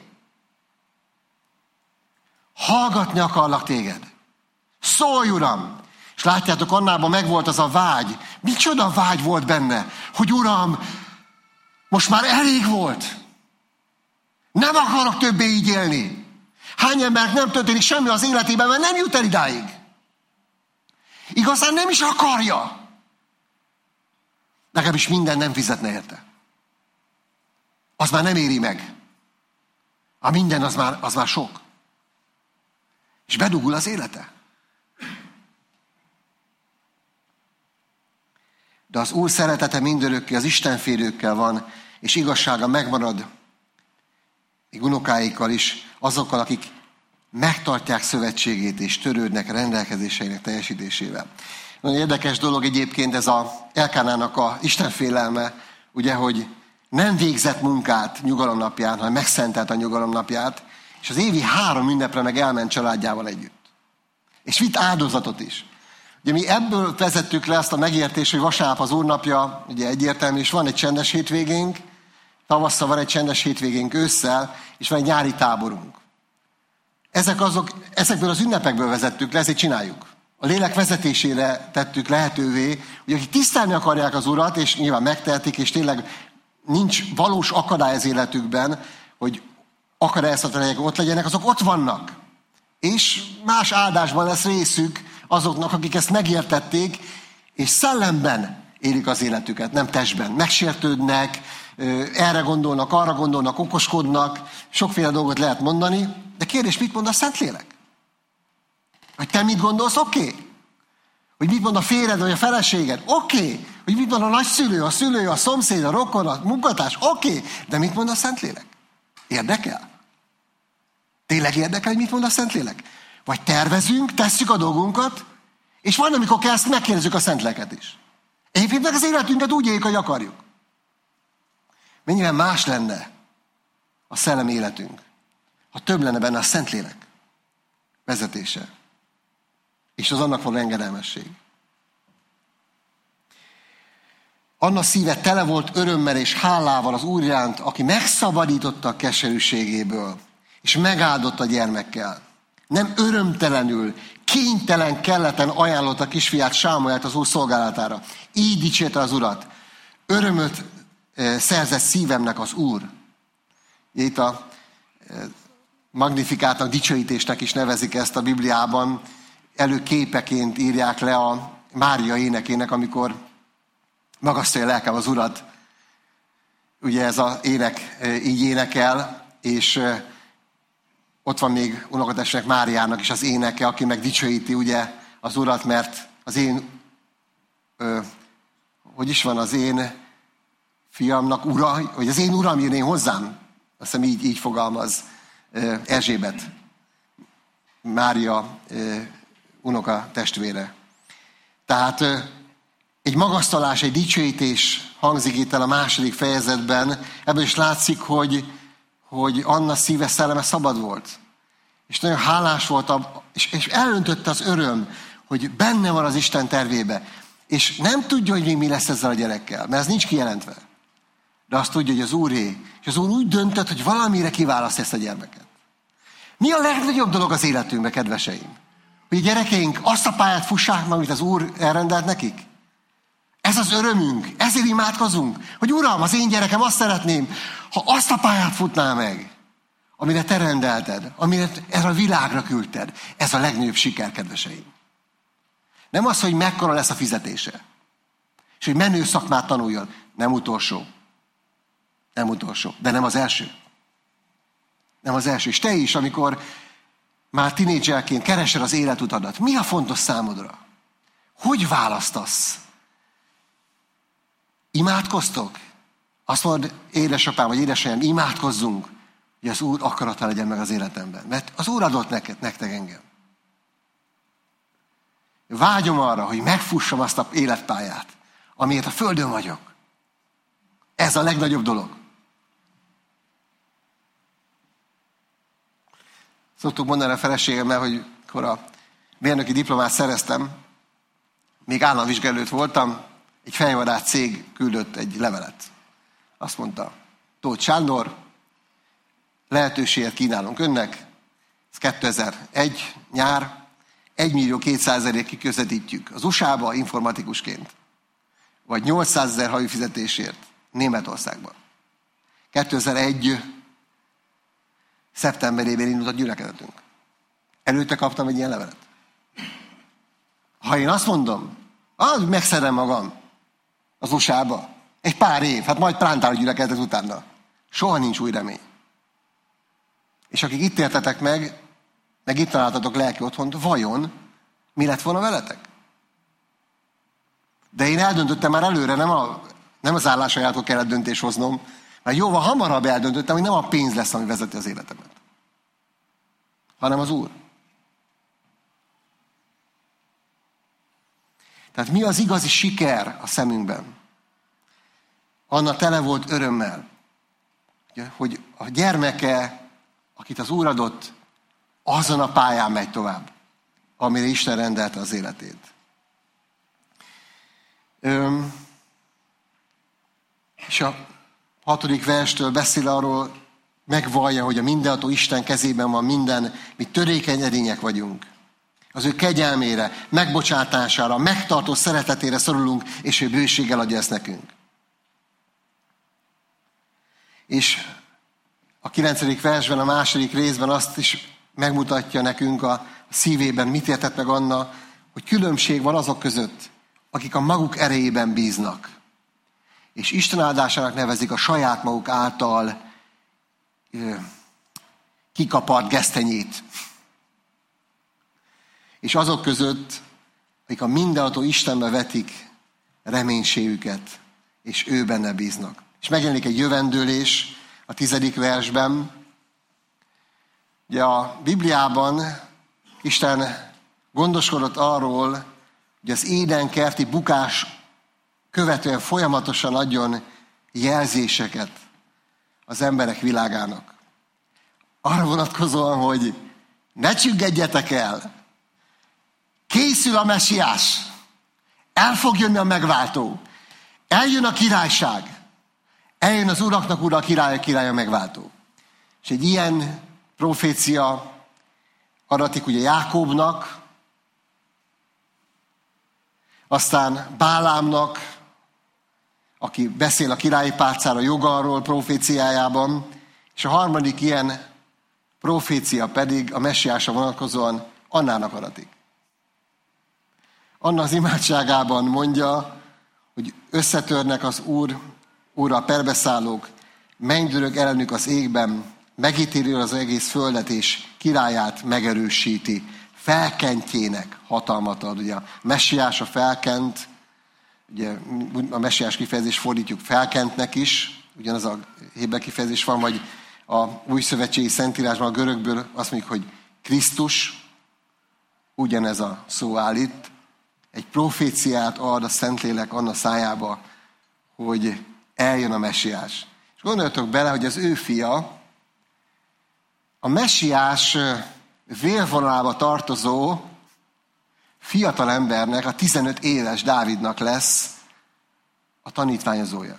Hallgatni akarlak téged. Szólj, Uram! És látjátok, Annában megvolt az a vágy. Micsoda vágy volt benne, hogy Uram, most már elég volt. Nem akarok többé így élni. Hány embernek nem történik semmi az életében, mert nem jut el idáig. Igazán nem is akarja. Legalábbis minden nem fizetne érte. Az már nem éri meg. A minden az már, az már sok. És bedugul az élete. De az Úr szeretete mindörökké az Istenfélőkkel van, és igazsága megmarad, még unokáikkal is, azokkal, akik megtartják szövetségét és törődnek a rendelkezéseinek teljesítésével. Nagyon érdekes dolog egyébként ez a Elkánának a Istenfélelme, ugye, hogy nem végzett munkát nyugalomnapján, hanem megszentelt a nyugalomnapját, és az évi három ünnepre meg elment családjával együtt. És vitt áldozatot is. Ugye mi ebből vezettük le azt a megértést, hogy vasárnap az Úrnapja, ugye egyértelmű, és van egy csendes hétvégénk, tavasszal van egy csendes hétvégénk ősszel, és van egy nyári táborunk. Ezek azok, ezekből az ünnepekből vezettük le, ezért csináljuk. A lélek vezetésére tettük lehetővé, hogy akik tisztelni akarják az Urat, és nyilván megtehetik, és tényleg nincs valós akadály az életükben, hogy akadályozhatóak ott legyenek, azok ott vannak. És más áldásban lesz részük azoknak, akik ezt megértették, és szellemben élik az életüket, nem testben. Megsértődnek, erre gondolnak, arra gondolnak, okoskodnak, sokféle dolgot lehet mondani, de kérdés, mit mond a Szentlélek? Hogy te mit gondolsz? Oké. Okay. Hogy mit mond a férjed, vagy a feleséged? Oké. Okay. Hogy mit mond a nagyszülő, a szülő, a szomszéd, a rokon, a munkatárs? Oké. Okay. De mit mond a Szentlélek? Érdekel? Tényleg érdekel, hogy mit mond a Szentlélek? Vagy tervezünk, tesszük a dolgunkat, és van, amikor kell ezt megkérdezzük a Szentléleket is. Egyébként meg az életünket úgy éljük, hogy akarjuk. Mennyire más lenne a szellemi életünk, ha több lenne benne a Szentlélek vezetése, és az annak való engedelmesség. Anna szíve tele volt örömmel és hálával az Úr iránt, aki megszabadította a keserűségéből, és megáldott a gyermekkel. Nem örömtelenül, kénytelen, kelleten ajánlott a kisfiát, Sámuelt az Úr szolgálatára. Így dicsérte az Urat. Örömöt e, szerzett szívemnek az Úr. Itt a e, magnifikátnak, dicsőítésnek is nevezik ezt a Bibliában. Előképeként írják le a Mária énekének, amikor magasztalja lelkem az Urat. Ugye ez az ének e, így énekel, és e, ott van még unokatestvének Máriának is az éneke, aki meg dicsőíti ugye az Urat, mert az én, ö, hogy is van, az én fiamnak ura, vagy az én uram jön én hozzám. Azt hiszem így, így fogalmaz ö, Erzsébet, Mária ö, unoka testvére. Tehát ö, egy magasztalás, egy dicsőítés hangzik itt el a második fejezetben. Ebből is látszik, hogy hogy Anna szíve, szelleme szabad volt. És nagyon hálás volt, és, és elöntötte az öröm, hogy benne van az Isten tervébe. És nem tudja, hogy még mi lesz ezzel a gyerekkel, mert ez nincs kijelentve. De azt tudja, hogy az Úré. És az Úr úgy döntött, hogy valamire kiválaszt ezt a gyermeket. Mi a legnagyobb dolog az életünkben, kedveseim? Hogy a gyerekeink azt a pályát fussák meg, amit az Úr elrendelt nekik? Ez az örömünk, ezért imádkozunk, hogy Uram, az én gyerekem azt szeretném, ha azt a pályát futná meg, amire te rendelted, amire erre a világra küldted. Ez a legnagyobb siker, kedveseim. Nem az, hogy mekkora lesz a fizetése, és hogy menő szakmát tanuljon. Nem utolsó. Nem utolsó, de nem az első. Nem az első. És te is, amikor már tinédzserként keresed az életutadat, mi a fontos számodra? Hogy választasz? Imádkoztok? Azt mondod, édesapám vagy édesanyám, imádkozzunk, hogy az Úr akarata legyen meg az életemben. Mert az Úr adott neked, nektek engem. Vágyom arra, hogy megfussam azt a életpályát, amiért a földön vagyok. Ez a legnagyobb dolog. Szoktuk mondani a feleségemmel, hogy amikor a mérnöki diplomát szereztem, még államvizsgálót voltam, egy fejvadász cég küldött egy levelet. Azt mondta, Tóth Sándor, lehetőséget kínálunk önnek, ez kétezer-egy nyár, egymillió kétszázezerért kiközvetítjük az u es á-ba informatikusként, vagy nyolcszázezer havi fizetésért Németországban. kétezer-egy szeptemberében indult a gyülekezetünk. Előtte kaptam egy ilyen levelet. Ha én azt mondom, ah, megszerem magam az u es á-ba, egy pár év, hát majd plántál a gyülekezetet utána. Soha nincs új remény. És akik itt értetek meg, meg itt találtatok lelki otthont, vajon mi lett volna veletek? De én eldöntöttem már előre, nem, a, nem az állásajától kellett döntést hoznom, mert jóval hamarabb eldöntöttem, hogy nem a pénz lesz, ami vezeti az életemet, hanem az Úr. Tehát mi az igazi siker a szemünkben? Anna tele volt örömmel, hogy a gyermeke, akit az Úr adott, azon a pályán megy tovább, amire Isten rendelte az életét. Öm, és a hatodik verstől beszél arról, megvallja, hogy a mindenható Isten kezében van minden, mi törékeny edények vagyunk. Az ő kegyelmére, megbocsátására, megtartó szeretetére szorulunk, és ő bőséggel adja ezt nekünk. És a kilencedik versben, a második részben azt is megmutatja nekünk a szívében, mit értett meg Anna, hogy különbség van azok között, akik a maguk erejében bíznak. És Isten áldásának nevezik a saját maguk által ö, kikapart gesztenyét. És azok között, akik a mindenható Istenbe vetik reménységüket, és ő benne bíznak. És megjelenik egy jövendőlés a tizedik versben. Ugye a Bibliában Isten gondoskodott arról, hogy az édenkerti bukás követően folyamatosan adjon jelzéseket az emberek világának. Arra vonatkozóan, hogy ne csüggedjetek el, készül a mesiás, el fog jönni a megváltó, eljön a királyság, eljön az uraknak ura, a király, a király a megváltó. És egy ilyen profécia adatik ugye Jákóbnak, aztán Bálámnak, aki beszél a királyi pálcára jogalról proféciájában, és a harmadik ilyen profécia pedig a messiásra vonatkozóan Annának adatik. Anna az imádságában mondja, hogy összetörnek az Úr, Úrra perbeszállók, mennydörög ellenük az égben, megítéli az egész földet, és királyát megerősíti, felkentjének hatalmat ad. Ugye a messiás a felkent, ugye a messiás kifejezés fordítjuk felkentnek is, ugyanaz a héber kifejezés van, vagy a új szövetségi szentírásban a görögből azt mondjuk, hogy Krisztus, ugyanez a szó áll itt, egy proféciát ad a Szentlélek Anna szájába, hogy eljön a messiás. És gondoljatok bele, hogy az ő fia, a messiás vérvonalába tartozó fiatal embernek, a tizenöt éves Dávidnak lesz a tanítványozója.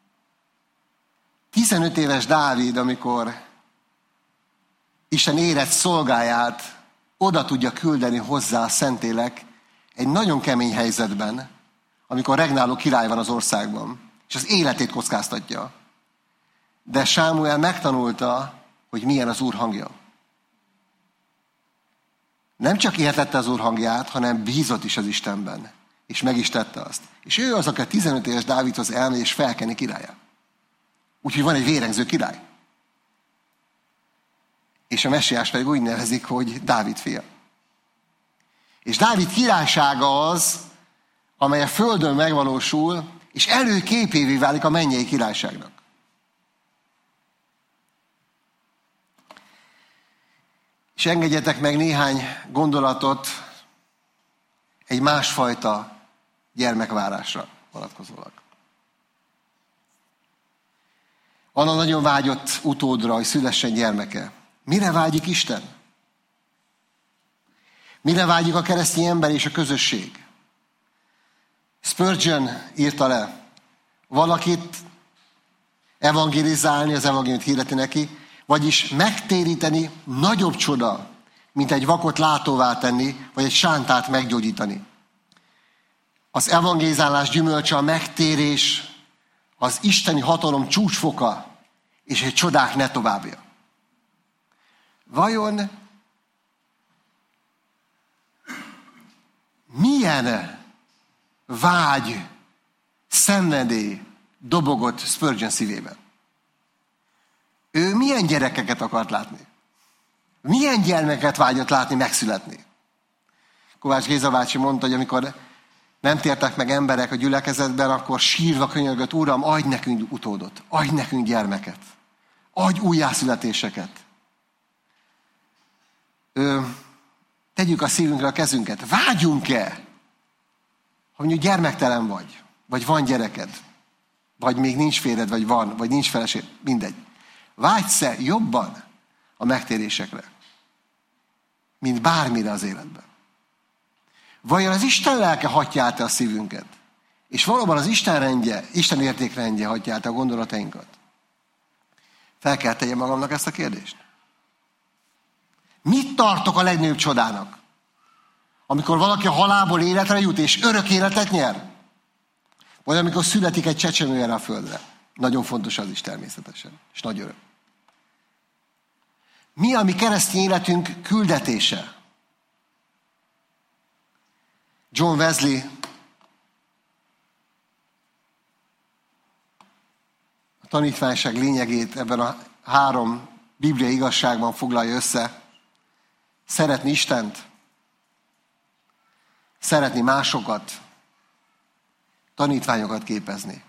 tizenöt éves Dávid, amikor Isten érett szolgáját oda tudja küldeni hozzá a Szentlélek egy nagyon kemény helyzetben, amikor regnáló király van az országban, és az életét kockáztatja. De Sámuel megtanulta, hogy milyen az Úr hangja. Nem csak értette az Úr hangját, hanem bízott is az Istenben. És meg is tette azt. És ő az, aki a tizenöt éves Dávidhoz elmegy, és felkeni királyát. Úgyhogy van egy vérengző király. És a messiás pedig úgy nevezik, hogy Dávid fia. És Dávid királysága az, amely a földön megvalósul, és előképévé válik a mennyei királyságnak. És engedjetek meg néhány gondolatot egy másfajta gyermekvárásra vonatkozólag. Anna nagyon vágyott utódra, hogy szülessen gyermeke. Mire vágyik Isten? Mire vágyik a keresztény ember és a közösség? Spurgeon írta le, valakit evangelizálni, az evangéliumot hirdetni neki, vagyis megtéríteni nagyobb csoda, mint egy vakot látóvá tenni, vagy egy sántát meggyógyítani. Az evangelizálás gyümölcse a megtérés, az isteni hatalom csúcsfoka, és egy csodák ne továbbja. Vajon milyen vágy, szenvedély dobogott Spurgeon szívében? Ő milyen gyerekeket akart látni? Milyen gyermeket vágyott látni megszületni? Kovács Géza bácsi mondta, hogy amikor nem tértek meg emberek a gyülekezetben, akkor sírva könyörgött, Uram, adj nekünk utódot, adj nekünk gyermeket, adj újjászületéseket. Ö, tegyük a szívünkre a kezünket. Vágyunk-e, ha mondjuk gyermektelen vagy, vagy van gyereked, vagy még nincs férjed, vagy van, vagy nincs feleség, mindegy. Vágysz-e jobban a megtérésekre, mint bármire az életben? Vajon az Isten lelke hatja át a szívünket? És valóban az Isten rendje, Isten értékrendje hatja át a gondolatainkat? Fel kell tegyem magamnak ezt a kérdést. Mit tartok a legnagyobb csodának? Amikor valaki a halálból életre jut, és örök életet nyer? Vagy amikor születik egy csecsemő erre a földre? Nagyon fontos az is természetesen, és nagy öröm. Mi a mi keresztény életünk küldetése? John Wesley a tanítványság lényegét ebben a három bibliai igazságban foglalja össze. Szeretni Istent, szeretni másokat, tanítványokat képezni.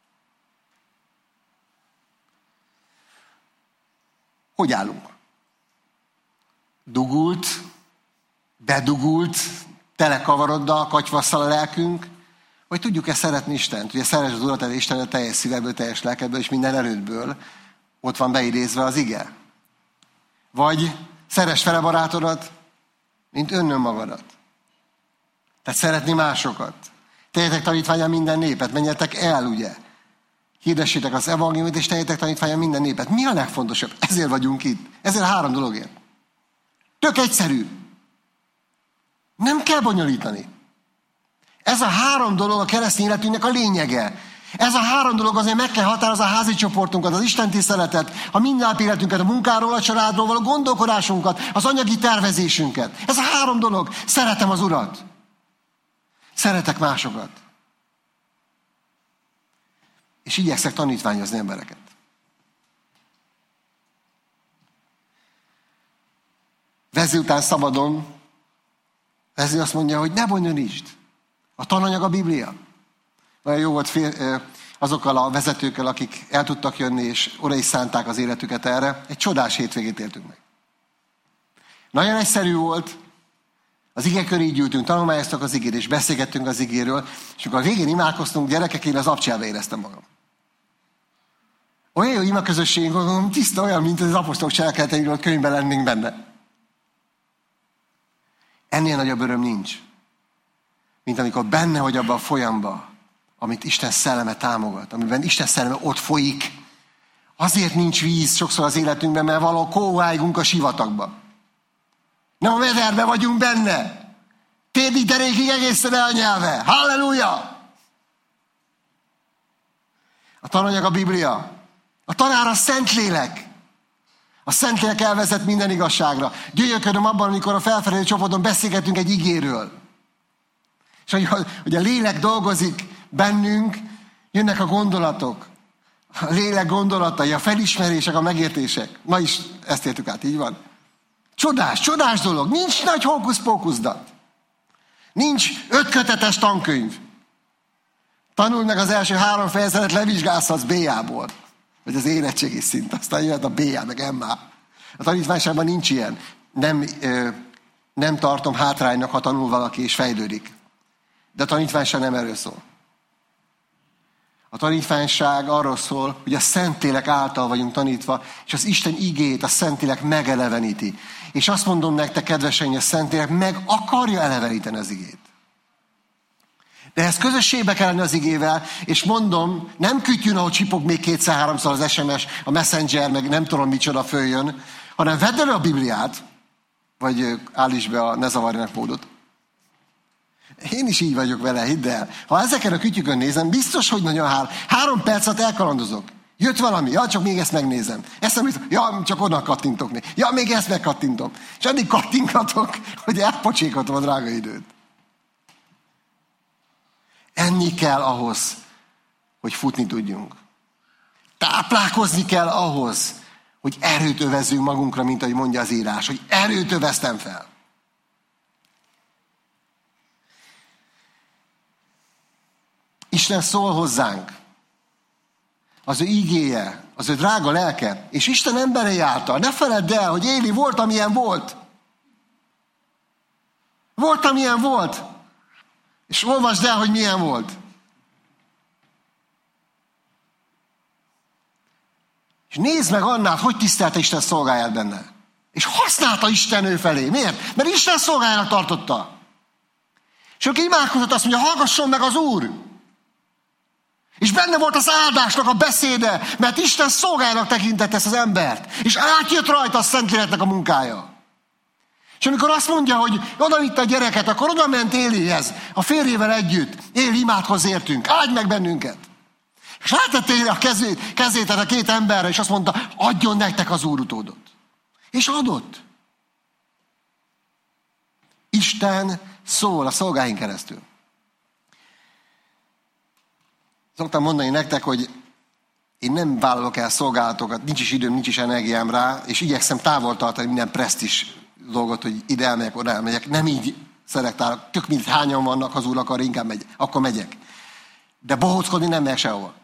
Hogy állunk? Dugult, bedugult, telekavaroddal, katyvasszal a lelkünk, vagy tudjuk-e szeretni Istent? Ugye szeresd az Urat, az Istenet teljes szívedből, teljes lelkedből és minden erődből. Ott van beidézve az ige. Vagy szeresd fele barátodat, mint önnön magadat. Tehát szeretni másokat. Tegyetek tanítvánnyá minden népet, menjetek el, ugye? Hirdessétek az evangéliumot, és tegyetek tanítvánnyá minden népet. Mi a legfontosabb? Ezért vagyunk itt. Ezért három dologért. Tök egyszerű. Nem kell bonyolítani. Ez a három dolog a keresztény életünknek a lényege. Ez a három dolog azért meg kell határozni a házi csoportunkat, az istentiszteletet, a mindennapi életünket, a munkáról, a családról való gondolkodásunkat, az anyagi tervezésünket. Ez a három dolog. Szeretem az Urat. Szeretek másokat. És igyekszek tanítványozni embereket. Wesley után szabadon, Wesley azt mondja, hogy ne bonyolítsd. A tananyag a Biblia. Nagyon jó volt fél, azokkal a vezetőkkel, akik el tudtak jönni, és oda is szánták az életüket erre. Egy csodás hétvégét éltünk meg. Nagyon egyszerű volt. Az ige köré gyűltünk, tanulmányoztak az igét, és beszélgettünk az igéről, és amikor a végén imádkoztunk, gyerekek, én az abcsába éreztem magam. Olyan jó imaközösségünk, tiszta olyan, mint az apostolok cselekedeteiről könyvben lennénk benne. Ennél nagyobb öröm nincs, mint amikor benne vagy abban a folyamba, amit Isten szelleme támogat, amiben Isten szelleme ott folyik. Azért nincs víz sokszor az életünkben, mert valahol kóváigunk a sivatagba. Nem a mederbe vagyunk benne. Térdig derékig egészen elnyelve. Halleluja! A tananyag a Biblia. A tanár a Szentlélek. A Szentlélek elvezet minden igazságra. Gyönyörködöm abban, amikor a felfelelő csoporton beszélgetünk egy igéről. És hogy, hogy a lélek dolgozik bennünk, jönnek a gondolatok. A lélek gondolatai, a felismerések, a megértések. Ma is ezt értük át, így van. Csodás, csodás dolog. Nincs nagy hókusz-pókuszdat. Nincs ötkötetes tankönyv. Tanuld meg az első három fejezetet, levizsgálsz bé á-ból. Vagy az érettségi szint. Aztán jöhet a bé á, meg em á. A tanítványságban nincs ilyen. Nem, ö, nem tartom hátránynak, ha tanul valaki és fejlődik. De a tanítványság nem erről szól. A tanítványság arról szól, hogy a Szentlélek által vagyunk tanítva, és az Isten igéjét a Szentlélek megeleveníti. És azt mondom nektek, kedveseim, hogy a Szentlélek meg akarja eleveníteni az igét. De ehhez közösségbe kell lenni az igével, és mondom, nem kütyűn, ahogy csipog még kétszer-háromszor az es em es, a Messenger, meg nem tudom micsoda följön, hanem vedd elő a Bibliát, vagy állíts be a ne zavarjanak módot. Én is így vagyok vele, hidd el. Ha ezeken a kütyükön nézem, biztos, hogy nagyon hál. Három percet elkalandozok. Jött valami, ja, csak még ezt megnézem. Ezt nem, ja, csak onnan kattintok még. Ja, még ezt megkattintom. És addig kattingatok, hogy elpocsékoltam a drága időt. Enni kell ahhoz, hogy futni tudjunk. Táplálkozni kell ahhoz, hogy erőt övezzünk magunkra, mint ahogy mondja az írás, hogy erőt öveztem fel. Isten szól hozzánk. Az ő igéje, az ő drága lelke, és Isten emberei által. Ne feledd el, hogy Éli volt, amilyen volt. Volt, amilyen volt. És olvasd el, hogy milyen volt. És nézd meg Annát, hogy tisztelte Isten szolgáját benne. És használta Isten ő felé. Miért? Mert Isten szolgájának tartotta. És aki imádkozott, azt mondja, hallgasson meg az Úr. És benne volt az áldásnak a beszéde, mert Isten szolgájának tekintette ezt az embert. És átjött rajta a Szentléleknek a munkája. És amikor azt mondja, hogy oda vitte a gyereket, akkor oda ment Élihez, a férjével együtt. Éli, imádkozz értünk, áldj meg bennünket. És rátette Éli a kezét, kezét a két emberre, és azt mondta, adjon nektek az Úr utódot. És adott. Isten szól a szolgáink keresztül. Szoktam mondani nektek, hogy én nem vállalok el szolgálatokat, nincs is időm, nincs is energiám rá, és igyekszem távol tartani minden presztis dolgot, hogy ide elmegyek, oda elmegyek. Nem így szelektálok. Tök mint hányan vannak, ha az Úr akar, inkább megy, akkor megyek. De bohóckodni nem megyek sehova.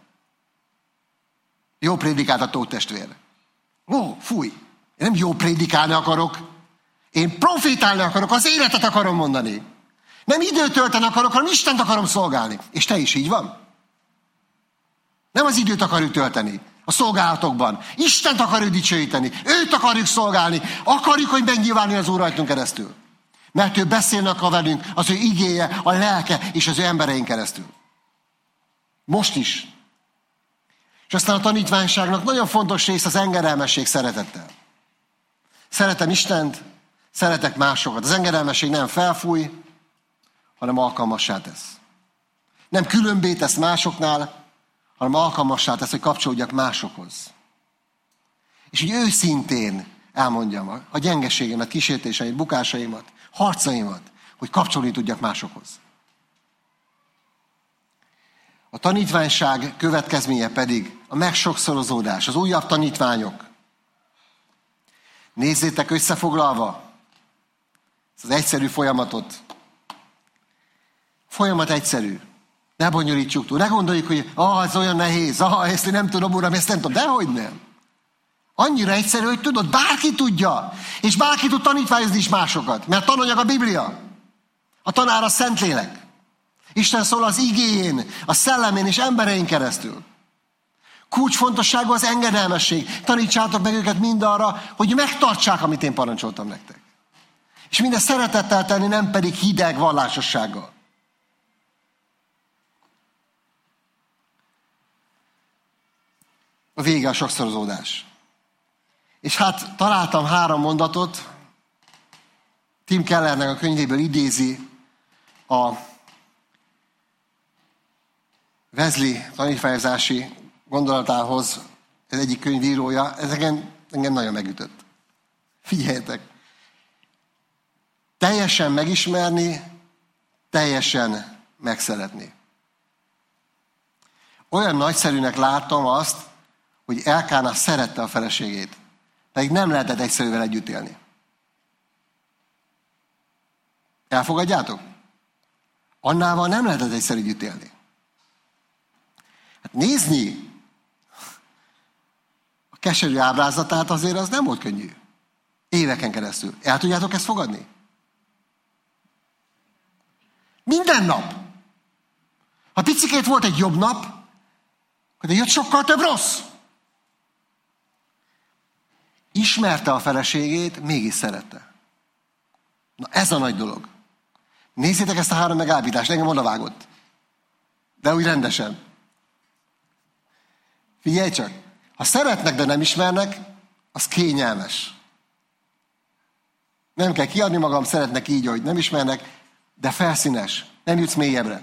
Jó prédikált a Tóth testvér. Ó, fúj! Én nem jó prédikálni akarok. Én profétálni akarok, az életet akarom mondani. Nem időt tölteni akarok, hanem Istent akarom szolgálni. És te is így van. Nem az időt akarjuk tölteni a szolgálatokban. Istent akarjuk dicsőíteni. Őt akarjuk szolgálni. Akarjuk, hogy megnyilvánuljon az Úr rajtunk keresztül. Mert ő beszélnek a velünk, az ő igéje, a lelke és az ő embereink keresztül. Most is. És aztán a tanítványságnak nagyon fontos rész az engedelmesség szeretettel. Szeretem Istent, szeretek másokat. Az engedelmesség nem felfúj, hanem alkalmassá tesz. Nem különbé tesz másoknál, hanem alkalmassá tesz, hogy kapcsolódjak másokhoz. És úgy őszintén elmondjam a gyengeségemet, kísértéseimet, bukásaimat, harcaimat, hogy kapcsolni tudjak másokhoz. A tanítványság következménye pedig a megsokszorozódás, az újabb tanítványok. Nézzétek összefoglalva ezt az egyszerű folyamatot. Folyamat egyszerű. Ne bonyolítsuk túl. Ne gondoljuk, hogy ah, ez olyan nehéz, ah, ezt én nem tudom, uram, ezt nem tudom. Dehogy nem. Annyira egyszerű, hogy tudod, bárki tudja. És bárki tud tanítványozni is másokat. Mert tananyag a Biblia. A tanár a Szentlélek. Isten szól az igéjén, a szellemén és emberein keresztül. Kulcsfontosságú az engedelmesség. Tanítsátok meg őket mindarra, hogy megtartsák, amit én parancsoltam nektek. És mindezt szeretettel tenni, nem pedig hideg vallásossággal. A vége a sokszorozódás. És hát találtam három mondatot, Tim Kellernek a könyvéből idézi a Wesley tanítványozási gondolatához, ez egyik könyvírója, ez engem, engem nagyon megütött. Figyeljetek! Teljesen megismerni, teljesen megszeretni. Olyan nagyszerűnek látom azt, hogy Elkána szerette a feleségét, pedig nem lehetett egyszerűvel együtt élni. Elfogadjátok? Annával nem lehetett egyszerű együtt élni. Hát nézni a keserű ábrázatát azért az nem volt könnyű. Éveken keresztül. El tudjátok ezt fogadni? Minden nap. Ha picikét volt egy jobb nap, de jött sokkal több rossz. Ismerte a feleségét, mégis szerette. Na ez a nagy dolog. Nézzétek ezt a három megállapítást, engem odavágott. De úgy rendesen. Figyelj csak, ha szeretnek, de nem ismernek, az kényelmes. Nem kell kiadni magam, szeretnek így, hogy nem ismernek, de felszínes, nem jutsz mélyebbre.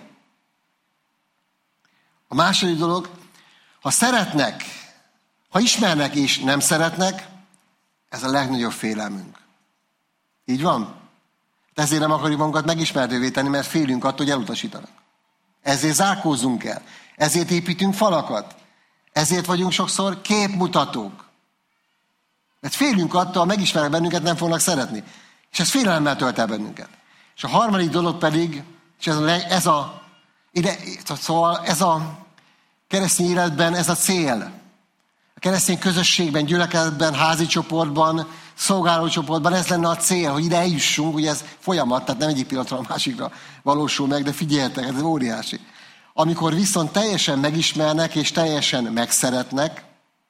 A második dolog, ha szeretnek, ha ismernek és nem szeretnek, ez a legnagyobb félelmünk. Így van? De ezért nem akarjuk magunkat megismertővé tenni, mert félünk attól, hogy elutasítanak. Ezért zárkózzunk el. Ezért építünk falakat. Ezért vagyunk sokszor képmutatók. Mert félünk attól, ha megismernek bennünket, nem fognak szeretni. És ez félelemmel tölt el bennünket. És a harmadik dolog pedig, és ez a, ez a, ide, szóval ez a keresztény életben ez a cél. A keresztény közösségben, gyülekezetben, házi csoportban, szolgálócsoportban ez lenne a cél, hogy ide eljussunk, ugye ez folyamat, tehát nem egyik pillanatra a másikra valósul meg, de figyeljetek, ez óriási. Amikor viszont teljesen megismernek és teljesen megszeretnek,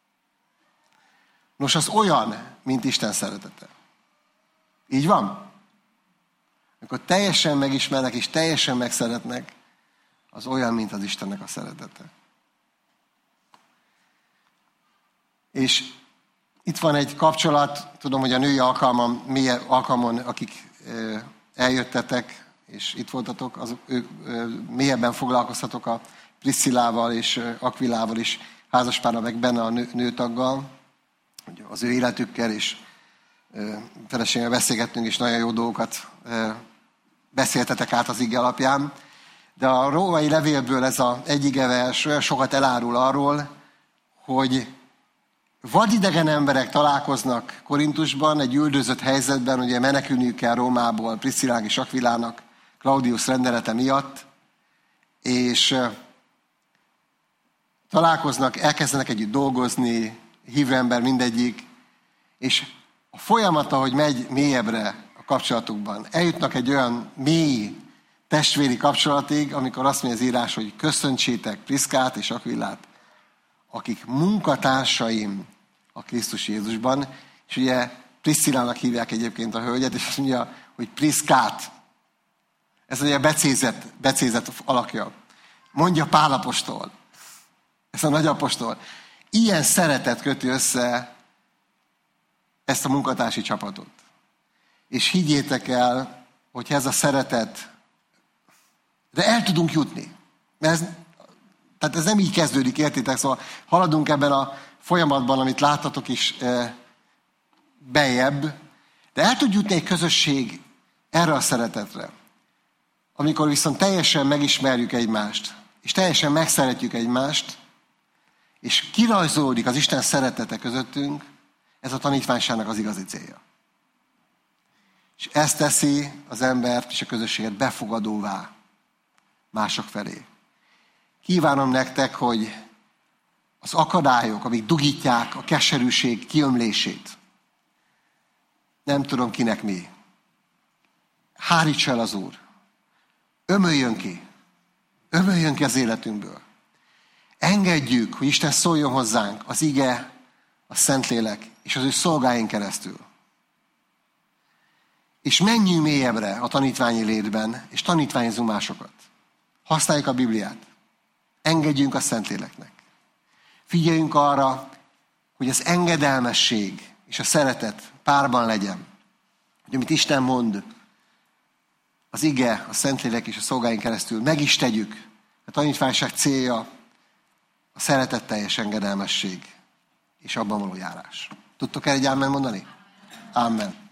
nos az olyan, mint Isten szeretete. Így van? Amikor teljesen megismernek és teljesen megszeretnek, az olyan, mint az Istennek a szeretete. És itt van egy kapcsolat, tudom, hogy a női alkalmon, milyen alkalmon, akik eljöttetek, és itt voltatok, azok, ők mélyebben foglalkoztatok a Priscillával és Aquilával is, házaspárral meg benne a nő, nőtaggal, az ő életükkel, és feleségemmel beszélgettünk, és nagyon jó dolgokat beszéltetek át az ige alapján. De a római levélből ez az egy igevers olyan sokat elárul arról, hogy vadidegen emberek találkoznak Korintusban, egy üldözött helyzetben, ugye menekülniük kell Rómából, Priscillának és Aquilának, Claudius rendelete miatt, és találkoznak, elkezdenek együtt dolgozni, hívő ember mindegyik, és a folyamat, ahogy megy mélyebbre a kapcsolatukban, eljutnak egy olyan mély testvéri kapcsolatig, amikor azt mondja az írás, hogy köszöntsétek Priszkát és Aquilát, akik munkatársaim a Krisztus Jézusban, és ugye Priscillának hívják egyébként a hölgyet, és azt mondja, hogy Priszkát. Ez ugye becézett, becézett alakja. Mondja Pál apostol. Ez a nagyapostol. Ilyen szeretet köti össze ezt a munkatársi csapatot. És higgyétek el, hogy ez a szeretet, de el tudunk jutni. Mert ez, tehát ez nem így kezdődik, értitek? Szóval haladunk ebben a folyamatban, amit láttatok is e, bejebb, de el tud jutni egy közösség erre a szeretetre. Amikor viszont teljesen megismerjük egymást, és teljesen megszeretjük egymást, és kirajzolódik az Isten szeretete közöttünk, ez a tanítványságnak az igazi célja. És ez teszi az embert és a közösséget befogadóvá mások felé. Kívánom nektek, hogy az akadályok, amik dugítják a keserűség kiömlését, nem tudom kinek mi, hárítsa el az Úr. Ömöljön ki. Ömöljön ki az életünkből. Engedjük, hogy Isten szóljon hozzánk az ige, a Szentlélek és az ő szolgáink keresztül. És menjünk mélyebbre a tanítványi létben, és tanítványozunk másokat. Használjuk a Bibliát. Engedjünk a Szentléleknek. Figyeljünk arra, hogy az engedelmesség és a szeretet párban legyen. Hogy amit Isten mond, az ige, a Szentlélek és a szolgáink keresztül meg is tegyük. A tanítványság célja a szeretetteljes engedelmesség és abban való járás. Tudtok erre egy ámen mondani? Amen.